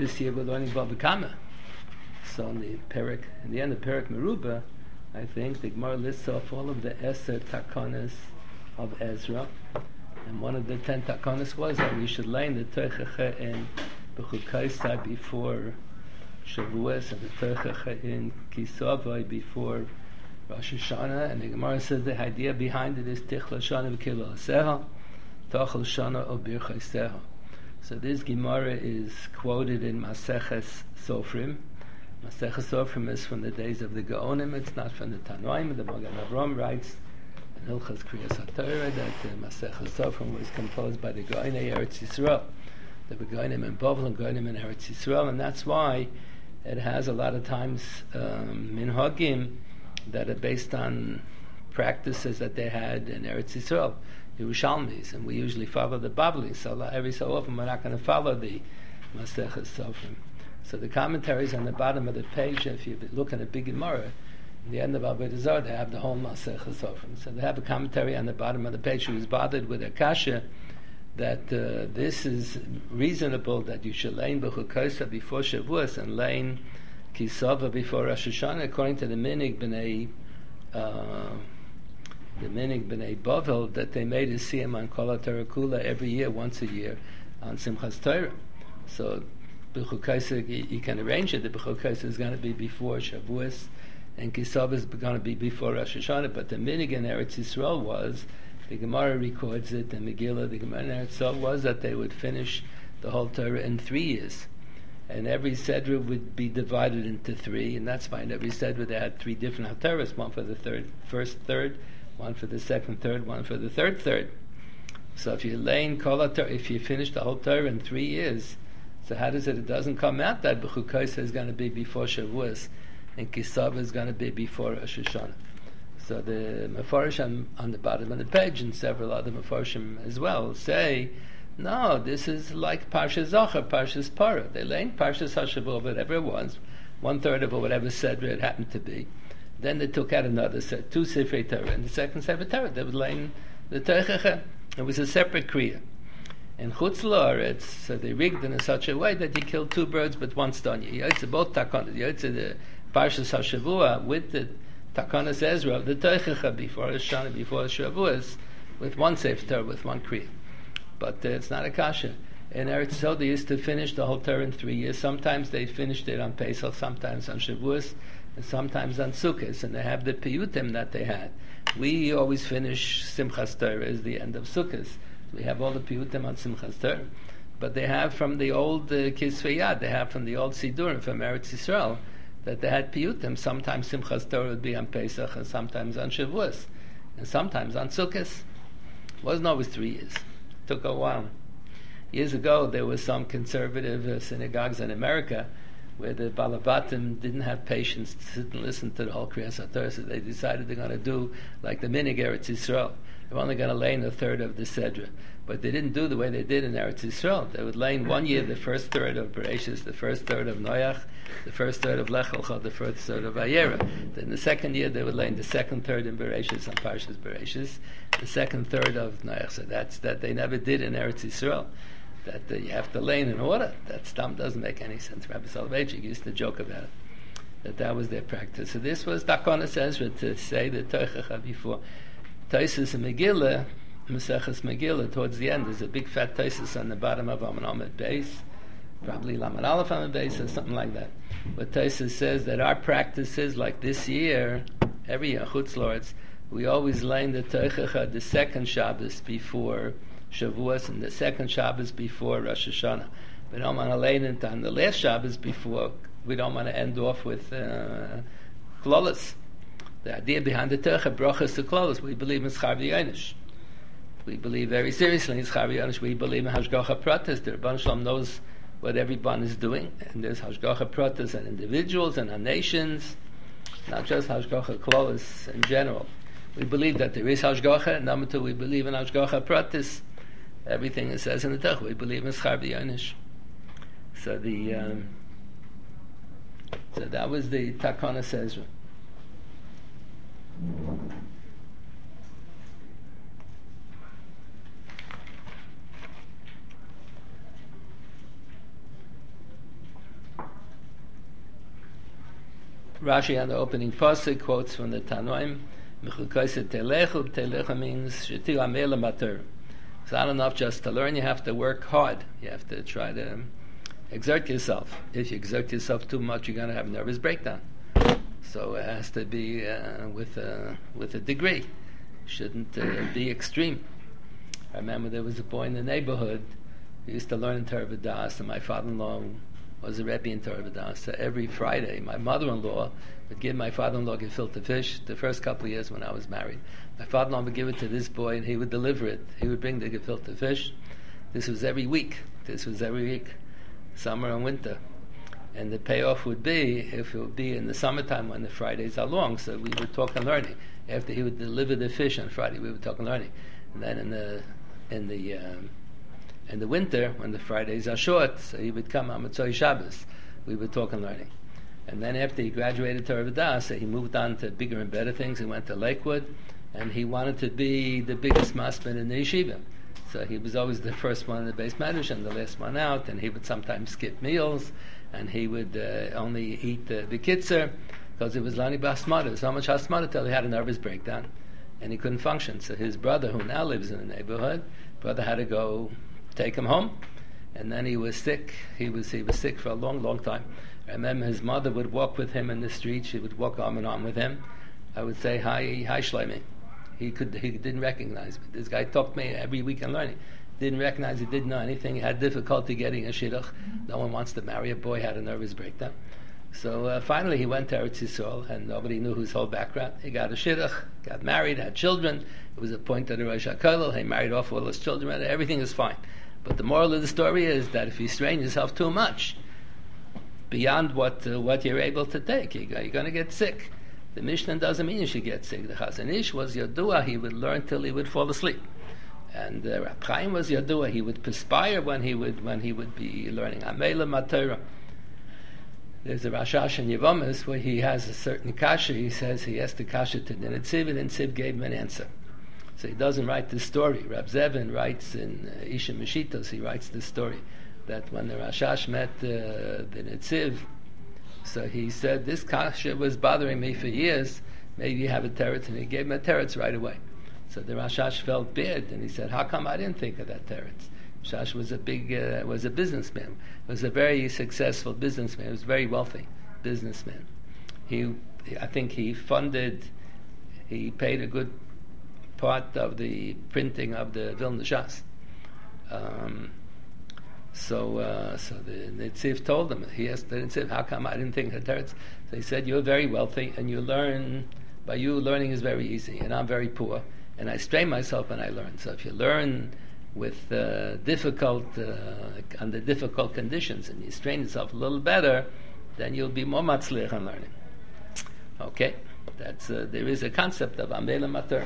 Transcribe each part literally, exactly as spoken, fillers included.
This year we're learning Bava Kama. So in the Perek, in the end of Perek Meruba, I think the Gemara lists off all of the Eser Takonis of Ezra, and one of the ten Takonis was that we should learn the Teichacha in Bechukaisai before Shavuos and the Teichacha in Kisavai before Rosh Hashanah. And the Gemara says the idea behind it is Tichla Shana V'Kilo Aseha, Tachel Shana Obir Chaiseha. So this Gemara is quoted in Maseches Sofrim. Maseches Sofrim is from the days of the Gaonim, it's not from the Tanoim. The Magen Avram writes in Hilchas Kriyas HaTorah that uh, Maseches Sofrim was composed by the Gaonei Eretz Yisrael. The Gaonim in Bavel and Gaonim in Eretz Yisrael, and that's why it has a lot of times um, minhagim that are based on practices that they had in Eretz Yisrael, Yerushalmis, and we usually follow the Babli. So every so often we're not going to follow the Maseches Sofrim. So the commentaries on the bottom of the page, if you look at a big Gemara, in the end of Avodah Zarah, they have the whole Maseches Sofrim. So they have a commentary on the bottom of the page who was bothered with a kasha that uh, this is reasonable that you should lein Bechukosa before Shavuos and lein Kisava before Rosh Hashanah, according to the Minig B'nai uh, the Minig B'nai Bavel, that they made a siyam on Kol HaTorah Kula every year, once a year, on Simchas Torah. So Bechukosa, you, you can arrange it. The Bechukosa is going to be before Shavuos, and Kisava is going to be before Rosh Hashanah. But the Minig in Eretz Yisrael was, the Gemara records it, and Megillah, the Gemara in Eretz Yisrael was that they would finish the whole Torah in three years. And every Sedra would be divided into three, and that's fine. Every Sedra, they had three different Hataras, one for the third, first third, one for the second third, one for the third third. So if you lay in Kol HaTorah, if you finish the whole Torah in three years, so how does it, it doesn't come out that Bechukosa is going to be before Shavuos, and Kisava is going to be before Rosh Hashanah. So the Mefarsh on, on the bottom of the page, and several other Mefarshim as well, say, no, this is like Parsha Zachar, Parsha Parah. They lay in Parsha Hashavua, whatever it was, one third of it, whatever Sedra it happened to be. Then they took out another set, two Sifrei Torah, and the second Sefer Torah, they would lay in the Teichacha. It was a separate Kriya. In Chutz La'aretz, so they rigged in such a way that you killed two birds with one stone. You yotze both takonas. You yotze the Parsha Hashavua with the Takonas Ezra, the Teichacha before Hashanah, before Shavuos, with one Sefer Torah, with one Kriya. But uh, it's not a kasha. In Eretz Yisrael, they used to finish the whole Torah in three years. Sometimes they finished it on Pesach, sometimes on Shavuos, and sometimes on Sukkot. And they have the piyutim that they had. We always finish Simchas Torah as the end of Sukkot. We have all the piyutim on Simchas Torah. But they have from the old uh, Kisvei Yad, they have from the old Sidurim, from Eretz Yisrael, that they had piyutim. Sometimes Simchas Torah would be on Pesach, and sometimes on Shavuos, and sometimes on Sukkot. It wasn't always three years. It took a while. Years ago, there were some conservative uh, synagogues in America where the Balabatim didn't have patience to sit and listen to the whole Kriyas HaTorah, so they decided they're going to do like the Minig Eretz Yisrael. They're only going to lay in a third of the Sedra. But they didn't do the way they did in Eretz Yisrael. They would lay in one year the first third of Bereshis, the first third of Noach, the first third of Lech Lecha, the first third of Vayera. Then the second year they would lay in the second third in Bereshis and Parshas Bereshis, the second third of Noach. So that's that they never did in Eretz Yisrael. That uh, you have to lay in an order. That stump doesn't make any sense. Rabbi Soloveitchik used to joke about it, that that was their practice. So this was Takonas Ezra to say the Teichacha before. Taisus and Megillah, Maseches Megillah, towards the end, there's a big fat Taisus on the bottom of Amud Amud base, probably Lamed Aleph on the base or something like that. But Taisus says that our practice is like this year, every year, Chutz La'aretz, we always lay in the Teichacha the second Shabbos before Shavuos and the second Shabbos before Rosh Hashanah. We don't want to lay it on the last Shabbos before. We don't want to end off with uh, Klolos. The idea behind the Teicha, brachas to Klolos, we believe in Schar V'Yoinish. We believe very seriously in Schar V'Yoinish. We believe in Hashgacha Pratis. The Rebbeinu Shalom knows what everyone is doing, and there's Hashgacha Pratis on individuals and on nations, not just Hashgacha Klolos in general. We believe that there is Hashgacha, and number two, we believe in Hashgacha Pratis. Everything it says in the Teicha, we believe in Schar V'Yoinish. So the um, so that was the Takonas Ezra. Rashi on the opening pasuk quotes from the Tanoim. Mechukoset telechu, telechu means shetil amela matur. It's not enough just to learn, you have to work hard. You have to try to exert yourself. If you exert yourself too much, you're going to have a nervous breakdown. So it has to be uh, with, a, with a degree. Shouldn't uh, be extreme. I remember there was a boy in the neighborhood who used to learn in Torah V'das, and my father-in-law was a Rebbe in Torah V'das. So every Friday, my mother-in-law would give my father-in-law gefilte fish the first couple of years when I was married. My father-in-law would give it to this boy, and he would deliver it. He would bring the gefilte fish. This was every week. This was every week, summer and winter. And the payoff would be, if it would be in the summertime when the Fridays are long, so we would talk and learning. After he would deliver the fish on Friday, we would talk and learning. And then in the in the um, in the winter, when the Fridays are short, so he would come on Motzei Shabbos. We would talk and learning. And then after he graduated Torah V'das, so he moved on to bigger and better things. He went to Lakewood, and he wanted to be the biggest masman in the yeshiva. So he was always the first one in the base medrash and the last one out, and he would sometimes skip meals, and he would uh, only eat uh, the kitzer, because it was learning basmata. So much hasmata till he had a nervous breakdown, and he couldn't function. So his brother, who now lives in the neighborhood, brother had to go take him home, and then he was sick. He was he was sick for a long, long time. I remember his mother would walk with him in the street. She would walk arm in arm with him. I would say, "Hi, hi, Shlomi." He could he didn't recognize me. This guy talked to me every week and learning. Didn't recognize. He didn't know anything. He had difficulty getting a shidduch. No one wants to marry a boy. Had a nervous breakdown. So uh, finally, he went to Eretz Yisrael, and nobody knew his whole background. He got a shidduch, got married, had children. It was appointed a Rosh HaKollel. He married off all his children. Everything is fine. But the moral of the story is that if you strain yourself too much, beyond what uh, what you're able to take, you're, you're going to get sick. The Mishnah doesn't mean you should get sick. The Chazon Ish was Yodua. He would learn till he would fall asleep. And uh, Rab Chaim was Yodua. He would perspire when he would when he would be learning. Amela Matorah. There's a Rashash in Yevomis where he has a certain kasha. He says he asked the kasha to the Netziv, and Netziv gave him an answer. So he doesn't write the story. Rab Zevin writes in uh, Isha Meshitos, he writes the story that when the Rashash met uh, the Netziv, so he said, this kasha was bothering me for years, maybe you have a teretz, and he gave him a teretz right away. So the Rashash felt bad, and he said, how come I didn't think of that teretz? Rashash was a big, uh, was a businessman, was a very successful businessman, he was a very wealthy businessman. He, I think he funded, he paid a good part of the printing of the Vilna Shas. Um, so, uh, so the Netziv told him. He asked the Netziv, "How come I didn't think of teretz?" So he said, "You're very wealthy, and you learn. By you, learning is very easy, and I'm very poor, and I strain myself when I learn. So if you learn with uh, difficult, uh, under difficult conditions, and you strain yourself a little better, then you'll be more matzliach in learning." Okay, that's uh, there is a concept of amela mater.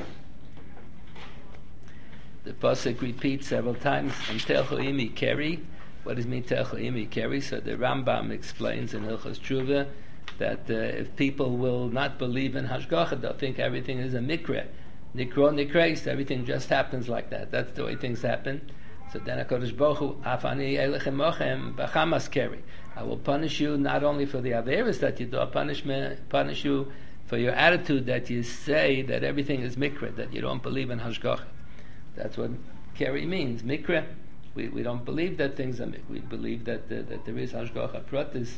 The pasuk repeats several times, and telchu imi keri. What does it mean, telchu imi keri? So the Rambam explains in Hilchos Tshuva that uh, if people will not believe in hashgacha, they'll think everything is a mikra. Nikro nikreis, everything just happens like that. That's the way things happen. So then HaKadosh Baruch Hu, afani elechem mochem b'chamas keri. I will punish you not only for the averis that you do, I'll punish, me, punish you for your attitude that you say that everything is mikra, that you don't believe in hashgacha. That's what keri means, mikra. We we don't believe that things are mikra. We believe that uh, that there is hashgacha pratis.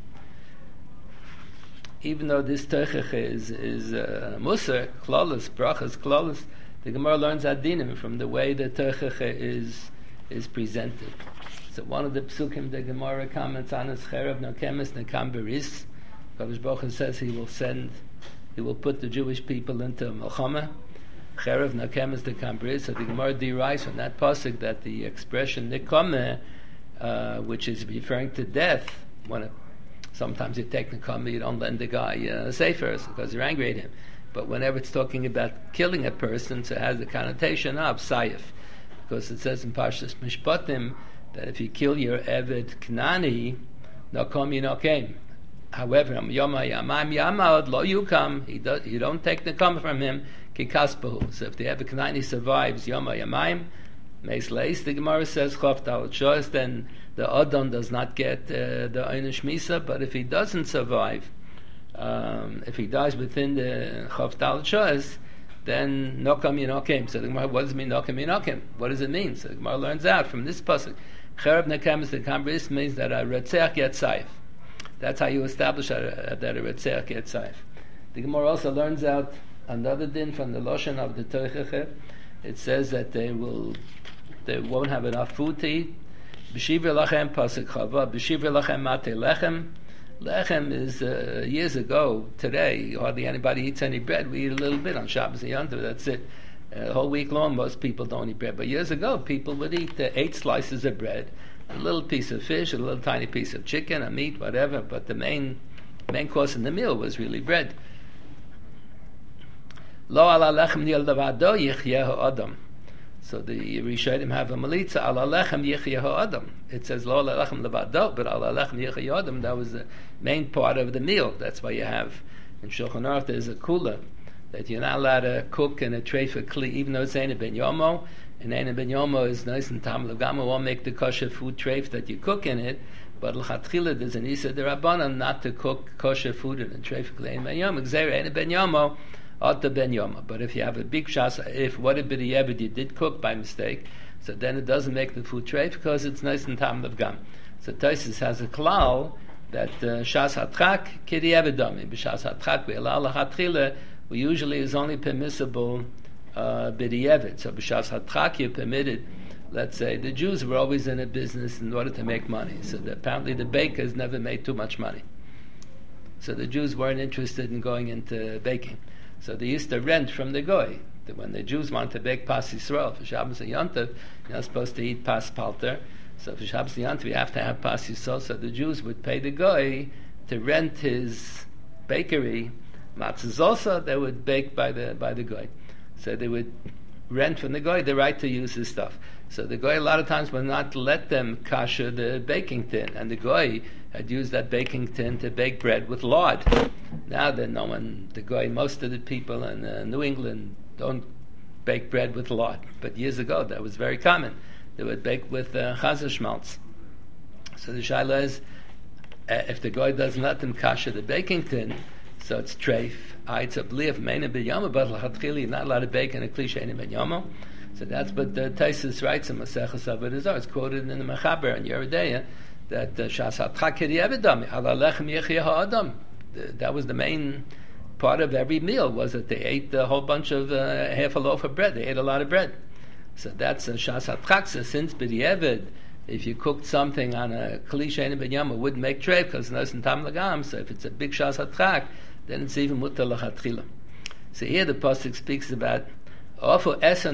Even though this teichach is is uh, musar, klolus, brachas, klolus, the Gemara learns adinim from the way the teichach is is presented. So one of the psukim the Gemara comments on is cherev nokemes nekam beris. Kadosh Baruch Hu says he will send, he will put the Jewish people into Melchama. Cherev nakemes nekam beris. So the Gemara derives from that pasuk that the expression nekame, uh, which is referring to death, when it, sometimes you take nekame, you don't lend the guy uh, sefer because you're angry at him. But whenever it's talking about killing a person, so it has the connotation of sayif, because it says in Parshas Mishpatim that if you kill your Eved Knani, nakom yinokem. However, yama yamam yamad lo yukam, he does, you don't take the come from him, kikaspahu. So if the Eved Knani survives yama yamayim, meis leis, the Gemara says choft al choice, then the Adon does not get uh, the Einish Misa. But if he doesn't survive Um, if he dies within the Chav Tal Shas, then Nokam Yinokim. So the Gemara, what does it mean Nokam Yinokim? What does it mean? So the Gemara learns out from this pasuk. Cherab Nekam is the Kambris means that a Retzeach gets saif. That's how you establish that a, that a Retzeach gets saif. The Gemara also learns out another din from the Loshen of the Teicheche. It says that they will, they won't have enough food to eat. B'shivir lachem pasuk chava. B'shivir lachem mate lechem. Lechem is uh, years ago. Today, hardly anybody eats any bread. We eat a little bit on Shabbos and Yom Tov. That's it. Uh, whole week long, most people don't eat bread. But years ago, people would eat uh, eight slices of bread, a little piece of fish, a little tiny piece of chicken, a meat, whatever. But the main main course in the meal was really bread. Lo ala lechem nil levado yichyehu adam. So the Rishonim have a melitza ala lechem yichyehu adam. It says lo ala lechem levado, but ala lechem yichyehu adam. That was the main part of the meal. That's why you have in Shulchan Aruch there's a kula that you're not allowed to cook in a tray for kli, even though it's Ein Ben Yomo. And Ein Ben Yomo is nice and tam levgama won't make the kosher food tray that you cook in it. But l'chatchila there's an isa derabanan not to cook kosher food in a tray for kli Ein Ben Yomo. Gzeira Ein Ben Yomo. Ata Ben Yoma. But if you have a big shas, if what a b'di'evid you did cook by mistake, so then it doesn't make the food tray because it's nice and tam levgam. So Taisus has a klal that uh, shas hatchak k'di'evid dami. B'shas hatchak we allow l'chatchila, we usually is only permissible uh, b'di'evid. So b'shas hatchak you're permitted. Let's say the Jews were always in a business in order to make money. So the, apparently the bakers never made too much money. So the Jews weren't interested in going into baking. So they used to rent from the goy. When the Jews wanted to bake Pas Yisrael for Shabbos and Yom Tov, you're not supposed to eat Pas Palter. So for Shabbos and Yom Tov, you have to have Pas Yisrael. So the Jews would pay the goy to rent his bakery. Matzahs also they would bake by the by the goy. So they would rent from the goy the right to use his stuff. So the goy a lot of times would not let them kasher the baking tin, and the goy had used that baking tin to bake bread with lard. Now that no one, the goy, most of the people in uh, New England don't bake bread with lard. But years ago that was very common. They would bake with uh, chazer schmaltz. So the shaila is, uh, if the goy doesn't let them kasher the baking tin, so it's treif. Ah, it's a bliaf meina b'yama, but l'chatchili you're not allowed to bake in a kli she'ein b'yama. So that's what the Taisus writes in Maseches Avodah Zarah. It's quoted in the Mechaber in Yeridea that shas hatchak k'di'evid ala lechem yichyehu adam. That was the main part of every meal, was that they ate a whole bunch of uh, half a loaf of bread. They ate a lot of bread. So that's a shas hatchak. So since b'di'evid, if you cooked something on a kli she'ein b'yama, it wouldn't make treif because it's nice tam lagam. So if it's a big shas hatchak, then it's even mutar l'chatchila. So here the pasuk speaks about they won't have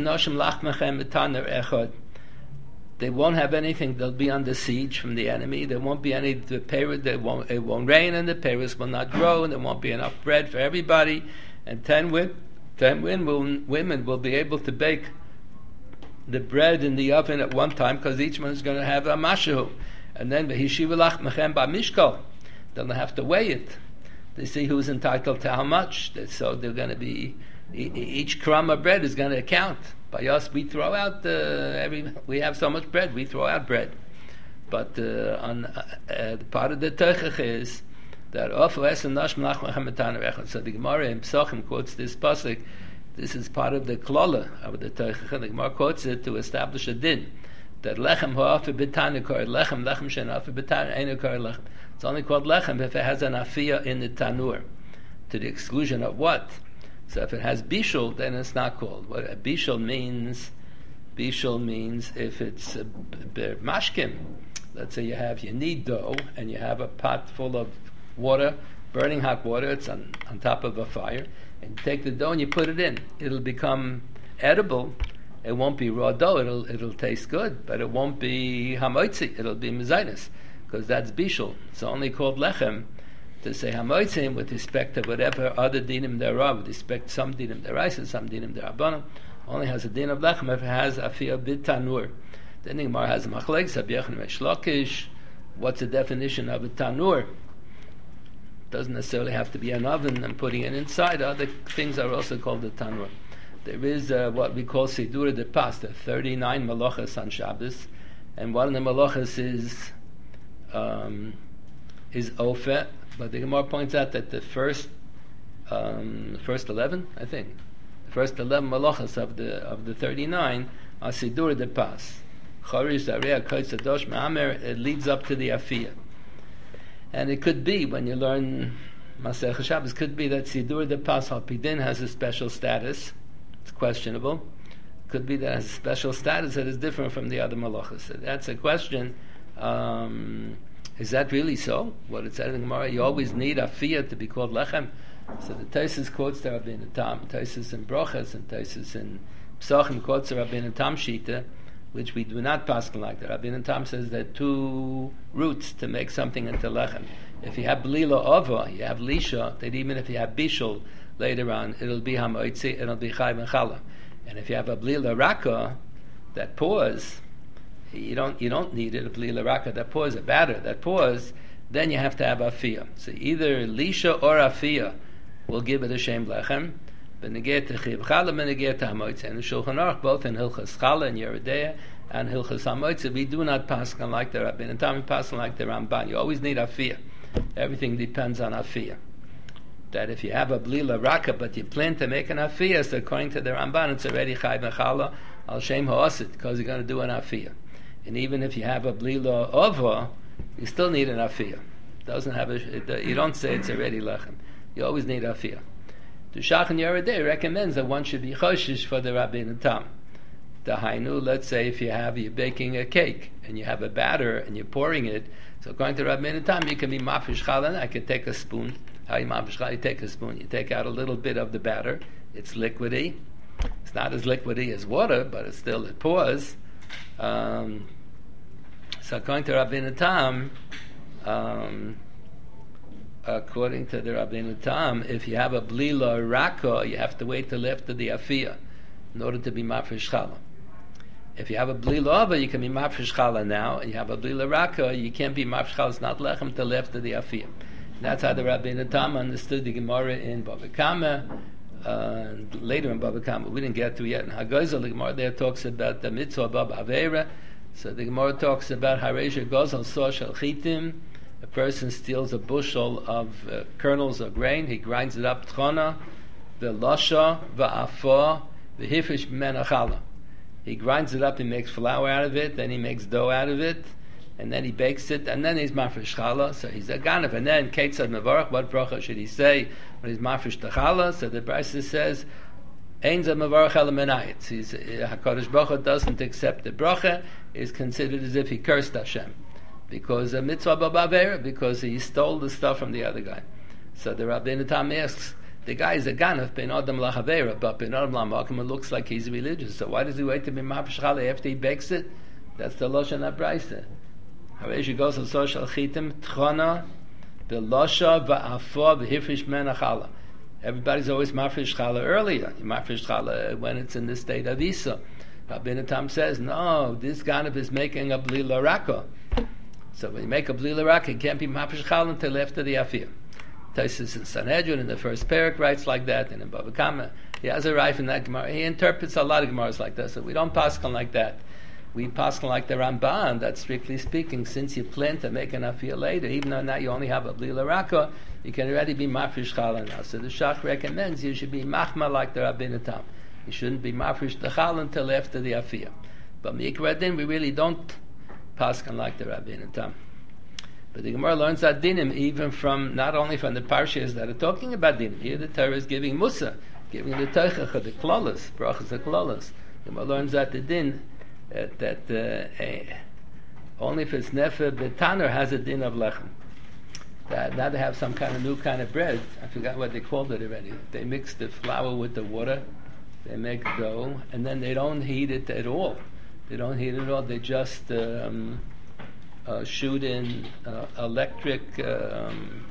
anything. They'll be under siege from the enemy. There won't be any. The Paris, they won't, it won't rain, and the Paris will not grow, and there won't be enough bread for everybody. And ten, win, ten win will, women will be able to bake the bread in the oven at one time because each one is going to have a mashahu. And then they'll have to weigh it to see who's entitled to how much. So they're going to be. Each crumb of bread is going to count. By us, we throw out uh, every. We have so much bread, we throw out bread. But uh, on uh, uh, the part of the Teichach is that Ofu Es and Nash Melach Mechamed Tanarechon. So the Gemara in Pesachim quotes this pasuk. This is part of the Klola of the Teichach. The Gemara quotes it to establish a din that lechem ha'afi b'tanukar lechem lechem she'nafi b'tan einukar lechem. It's only called lechem if it has an afiyah in the tanur, to the exclusion of what. So if it has bishul, then it's not called. What a bishul means, bishul means if it's a b- mashkim. Let's say you have you knead dough and you have a pot full of water, burning hot water. It's on, on top of a fire, and you take the dough and you put it in. It'll become edible. It won't be raw dough. It'll it'll taste good, but it won't be hamoitzi. It'll be mezainis because that's bishul. It's only called lechem. To say hamoitzim with respect to whatever other dinim there are, with respect to some dinim deraisa, some dinim derabanan, only has a din of lechem if it has afiyah bid tanur. Then the Gemara has a machlek, Sabiyachim Shlokish. What's the definition of a tanur? Doesn't necessarily have to be an oven and putting it inside. Other things are also called a tanur. There is uh, what we call Sidura de Pasta, thirty-nine malachas on Shabbos, and one of the malachas is um, is ofeh. But the Gemara points out that the first, um, the first eleven, I think, the first eleven malachas of the of the thirty-nine are sidur de pas. Chorish, Zareya, Koitz, Adosh, Ma'amer. It leads up to the afiyah, and it could be when you learn Masech Shabbos, could be that sidur de pas halpidin has a special status. It's questionable. Could be that it has a special status that is different from the other malachas. So that's a question. Um, Is that really so? What it said in the Gemara, you always need afiyah to be called lechem. So the Taisus quotes the Rabbeinu Tam, Taisus in Brochas and Taisus in Psachim quotes the Rabbeinu Tam Shita, which we do not paskin like that. Rabbeinu Tam says there are two routes to make something into lechem. If you have blila ova, you have lisha, that even if you have bishul later on, it'll be hamoitzi, it'll be chayv and chala. And if you have a blila raka, that pause, You don't you don't need it a blila raka that pause a batter that pause, then you have to have afiyah. So either lisha or afiyah will give it a shem lechem. Beneget chiv chala, beneget hamoitze. And the Shulchan Aruch, both in Hilchas Chala and Yeridea and Hilchas Hamoitze, we do not paskan like the Rabbeinu Tam, we paskan like the Ramban. You always need afiyah. Everything depends on afiyah. That if you have a blila raka but you plan to make an afiyah, so according to the Ramban, it's already chayv and chala al shem ha'asid because you're going to do an afiyah. And even if you have a blila ova, you still need an afiyah. Doesn't have a, it, you don't say it's already lechem. You always need afiyah. The Shachan Yeridei recommends that one should be choshish for the Rabbeinu Tam. The Hainu, let's say if you have you're baking a cake and you have a batter and you're pouring it, so according to Rabbeinu Tam, you can be mafish chalan. I can take a spoon. How you mafish chalan? You take a spoon. You take out a little bit of the batter. It's liquidy. It's not as liquidy as water, but it's still it pours. Um, so according to Rabbeinu Tam, um, according to the Rabbeinu Tam, if you have a blila raka, you have to wait till after the afiyah in order to be mafresh chala. If you have a blila ova, you can be mafresh chala now, and you have a blila raka, you can't be mafresh chala. It's not lechem till after the afiyah. And that's how the Rabbeinu Tam understood the Gemara in Bava Kama. Uh, later in Baba Kama, we didn't get to yet. In Hagozel, the Gemara there talks about the mitzvah Baba Aveira. So the Gemara talks about Hareja Gozel So Shel Chitim. A person steals a bushel of uh, kernels of grain, he grinds it up, tchona, v'lasha, v'afah, v'hifish menachala. He grinds it up, he makes flour out of it, then he makes dough out of it, and then he bakes it, and then he's mafresh chala. So he's a ganav. And then Ketzad Mevarach, what bracha should he say when he's mafresh chala? So the Brisa says, Ein zeh mevarach ela menayitz. He's Hakadosh Baruch Hu doesn't accept the bracha. Is considered as if he cursed Hashem because a mitzvah b'avera, because he stole the stuff from the other guy. So the Rabbeinu Tam asks, the guy is a ganav ben adam lachavera, but ben adam lamakim, it looks like he's religious. So why does he wait to be mafresh chala after he bakes it? That's the lashon habrayse. Haresh goes to social chitim tchana b'lasha v'afah v'hifrish menachala. Everybody's always mafresh chala earlier. You mafresh chala when it's in the state of Isa. Rabbeinu Tam says, no, this ganav is making a blila raka. So when you make a blila raka, it can't be mafresh chala until after the afiyah. Taisus in Sanhedrin in the first parak writes like that, and in Bava Kama he has a rife in that Gemara. He interprets a lot of Gemaras like that, so we don't paskan like that. We paskan like the Ramban, that strictly speaking, since you plan to make an afiyah later, even though now you only have a blila raka, you can already be mafresh chala now. So the Shach recommends you should be machma like the Rabbeinu Tam. You shouldn't be mafresh the chala until after the afiyah. But mikra din, we really don't paskan like the Rabbeinu Tam. But the Gemara learns that dinim even from, not only from the parshas that are talking about dinim. Here the Torah is giving musa, giving the teichach, the klolos, brachas the klolos. The Gemara learns that the din, uh, that uh, uh, only if it's nefer betaner has a din of lechem. That now they have some kind of new kind of bread. I forgot what they called it already. They mix the flour with the water, they make dough, and then they don't heat it at all. They don't heat it at all. They just um, uh, shoot in uh, electric um,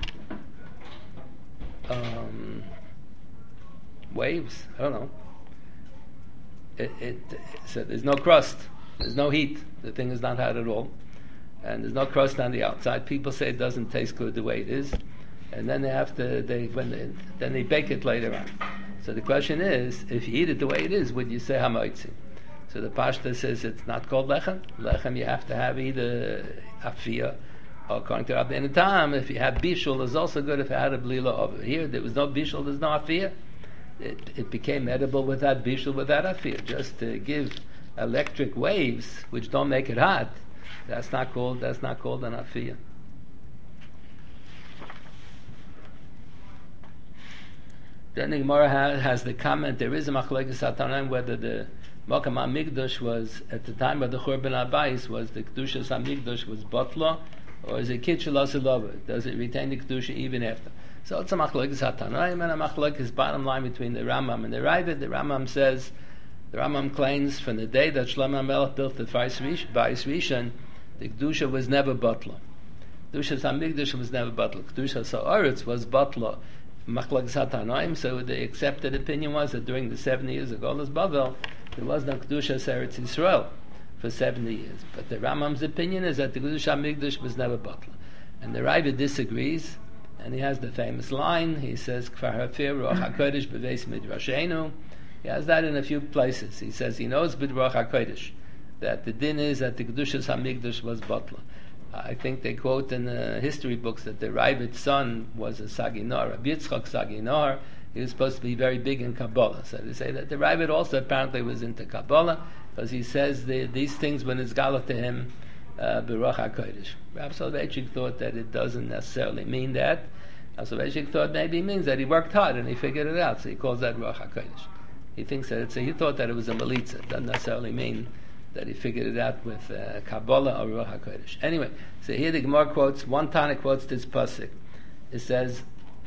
um, waves. I don't know. It, it, so there's no crust. There's no heat. The thing is not hot at all, and there's no crust on the outside. People say it doesn't taste good the way it is, and then they have to. They when they, then they bake it later on. So the question is, if you eat it the way it is, would you say hamaitzi? So the Pashta says it's not called lechem. Lechem you have to have either afiyah According to Rabbeinu Tam, if you have bishul, it's also good if you had a blila over. Here, there was no bishul, there's no afir. It, it became edible without bishul, without afir. Just to give electric waves, which don't make it hot, that's not called, that's not called an afir. Then the Gemara has, has the comment, there is a machlokes Tanaim whether the Makam HaMikdash was, at the time of the Churban Abayis, was the Kedushas HaMikdash was Botla, or is it Kitchel Asilova? Does it retain the Kedusha even after? So it's a machlokes Tanaim, and a machlokes bottom line between the Rambam and the Ravid. The Rambam says, the Rambam claims from the day that Shlomo HaMelech built the Bayis Rishon, the Kedusha was never Botla. Kedushas HaMikdash was never Botla. Kedushas HaOretz was Botla. Machlokes Tanaim, so the accepted opinion was that during the seventy years of Golas Bavel, there was no Kedushas Eretz Yisrael for seventy years. But the Rambam's opinion is that the Kedusha HaMikdash was never Botla. And the Ravid disagrees, and he has the famous line, he says, Kfar Hafir Ruach HaKodesh B'Veis Midrashenu. He has that in a few places. He says he knows B'Ruach HaKodesh, that the din is that the Kedushas HaMikdash was Botla. I think they quote in the history books that the Ravid's son was a Saginar, Rabbi Yitzchak Saginar. He was supposed to be very big in Kabbalah. So they say that the Ravid also apparently was into Kabbalah, because he says the, these things when it's gala to him, B'Ruach HaKodesh. Rabbi Soloveitchik thought that it doesn't necessarily mean that. Rabbi Soloveitchik thought maybe it means that he worked hard and he figured it out, so he calls that B'Ruach HaKodesh. He thinks that it's a, he thought that it was a Melitza. It doesn't necessarily mean that he figured it out with uh, Kabbalah or Ruach HaKodesh. Anyway, so here the Gemara quotes, one Tana quotes this pasuk. It says,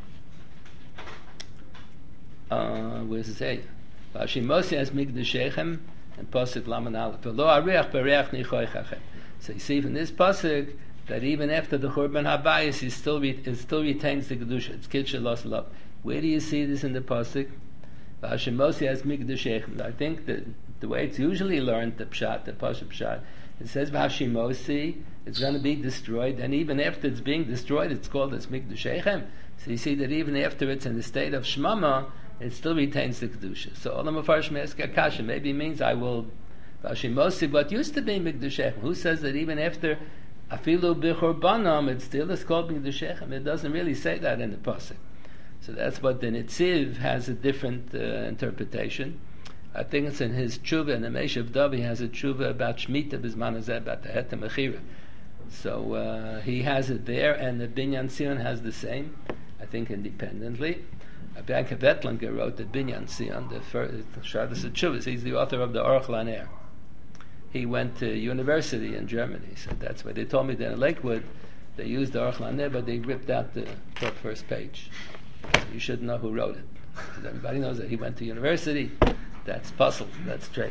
uh, where does it say? V'ashimosi as migdashechem, and pasuk laman aleph. V'lo ariach bereach nichoichachem. So you see from this pasuk that even after the Churban Habayis, he still re- it still retains the kedusha. It's kidsha los love. Where do you see this in the pasuk? V'ashimosi as migdashechem. I think that the way it's usually learned, the pshat, the pasuk pshat, it says v'hashimosi, it's going to be destroyed, and even after it's being destroyed, it's called as mikdushechem. So you see that even after it's in the state of shmama, it still retains the kedusha. So olam afarsh ask akasha, maybe it means I will v'hashimosi, what used to be mikdushechem. Who says that even after afilu b'chorbanam, it still is called mikdushechem? It doesn't really say that in the pasuk. So that's what the Nitziv has a different uh, interpretation. I think it's in his tshuva, and the Meshav Davi has a tshuva about Shemitah Bizman Hazeh, about the Heter Mechira. So uh, he has it there, and the Binyan Sion has the same, I think independently. Bianca Vetlanger wrote the Binyan Sion, the first Shabbos of Tshuvas. He's the author of the Aruch Laner. He went to university in Germany, so that's why they told me that in Lakewood they used the Aruch Laner, but they ripped out the first page. So you should know who wrote it. Because everybody knows that he went to university. That's puzzle, that's treif.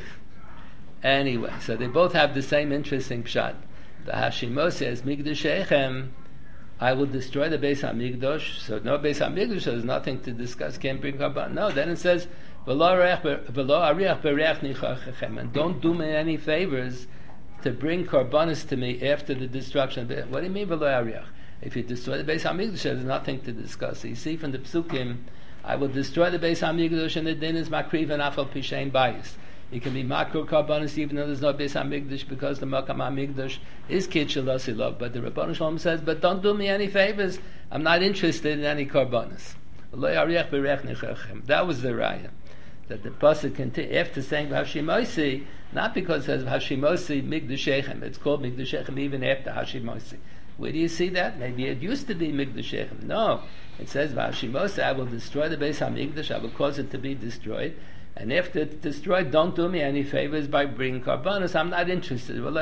Anyway, so they both have the same interesting pshat. The Hashimo says, Migdashechem, I will destroy the Beis HaMikdash. So no Beis HaMikdash, so there's nothing to discuss, can't bring Karban. No, then it says, V'lo ariach bereach nichachechem, and don't do me any favors to bring Karbanis to me after the destruction. What do you mean, V'lo ariach? If you destroy the Beis HaMikdash, there's nothing to discuss. So you see from the Psukim, I will destroy the Beis HaMikdash, and the din is makriv and afal pishein bayis. It can be makro karbanis even though there's no Beis HaMikdash, because the Makam HaMikdash is kitchel asilov. But the Rebbeinu Shalom says, but don't do me any favors. I'm not interested in any karbanis. That was the raya. That the pasuk continues after saying Hashimosi, not because it says Hashimosi Migdashechem. It's called Migdashechem even after Hashimosi. Where do you see that? Maybe it used to be Migdashechem. No. It says, V'hashimosi, I will destroy the Beis HaMikdash, I will cause it to be destroyed, and after it's destroyed, don't do me any favors by bringing karbanos, I'm not interested. So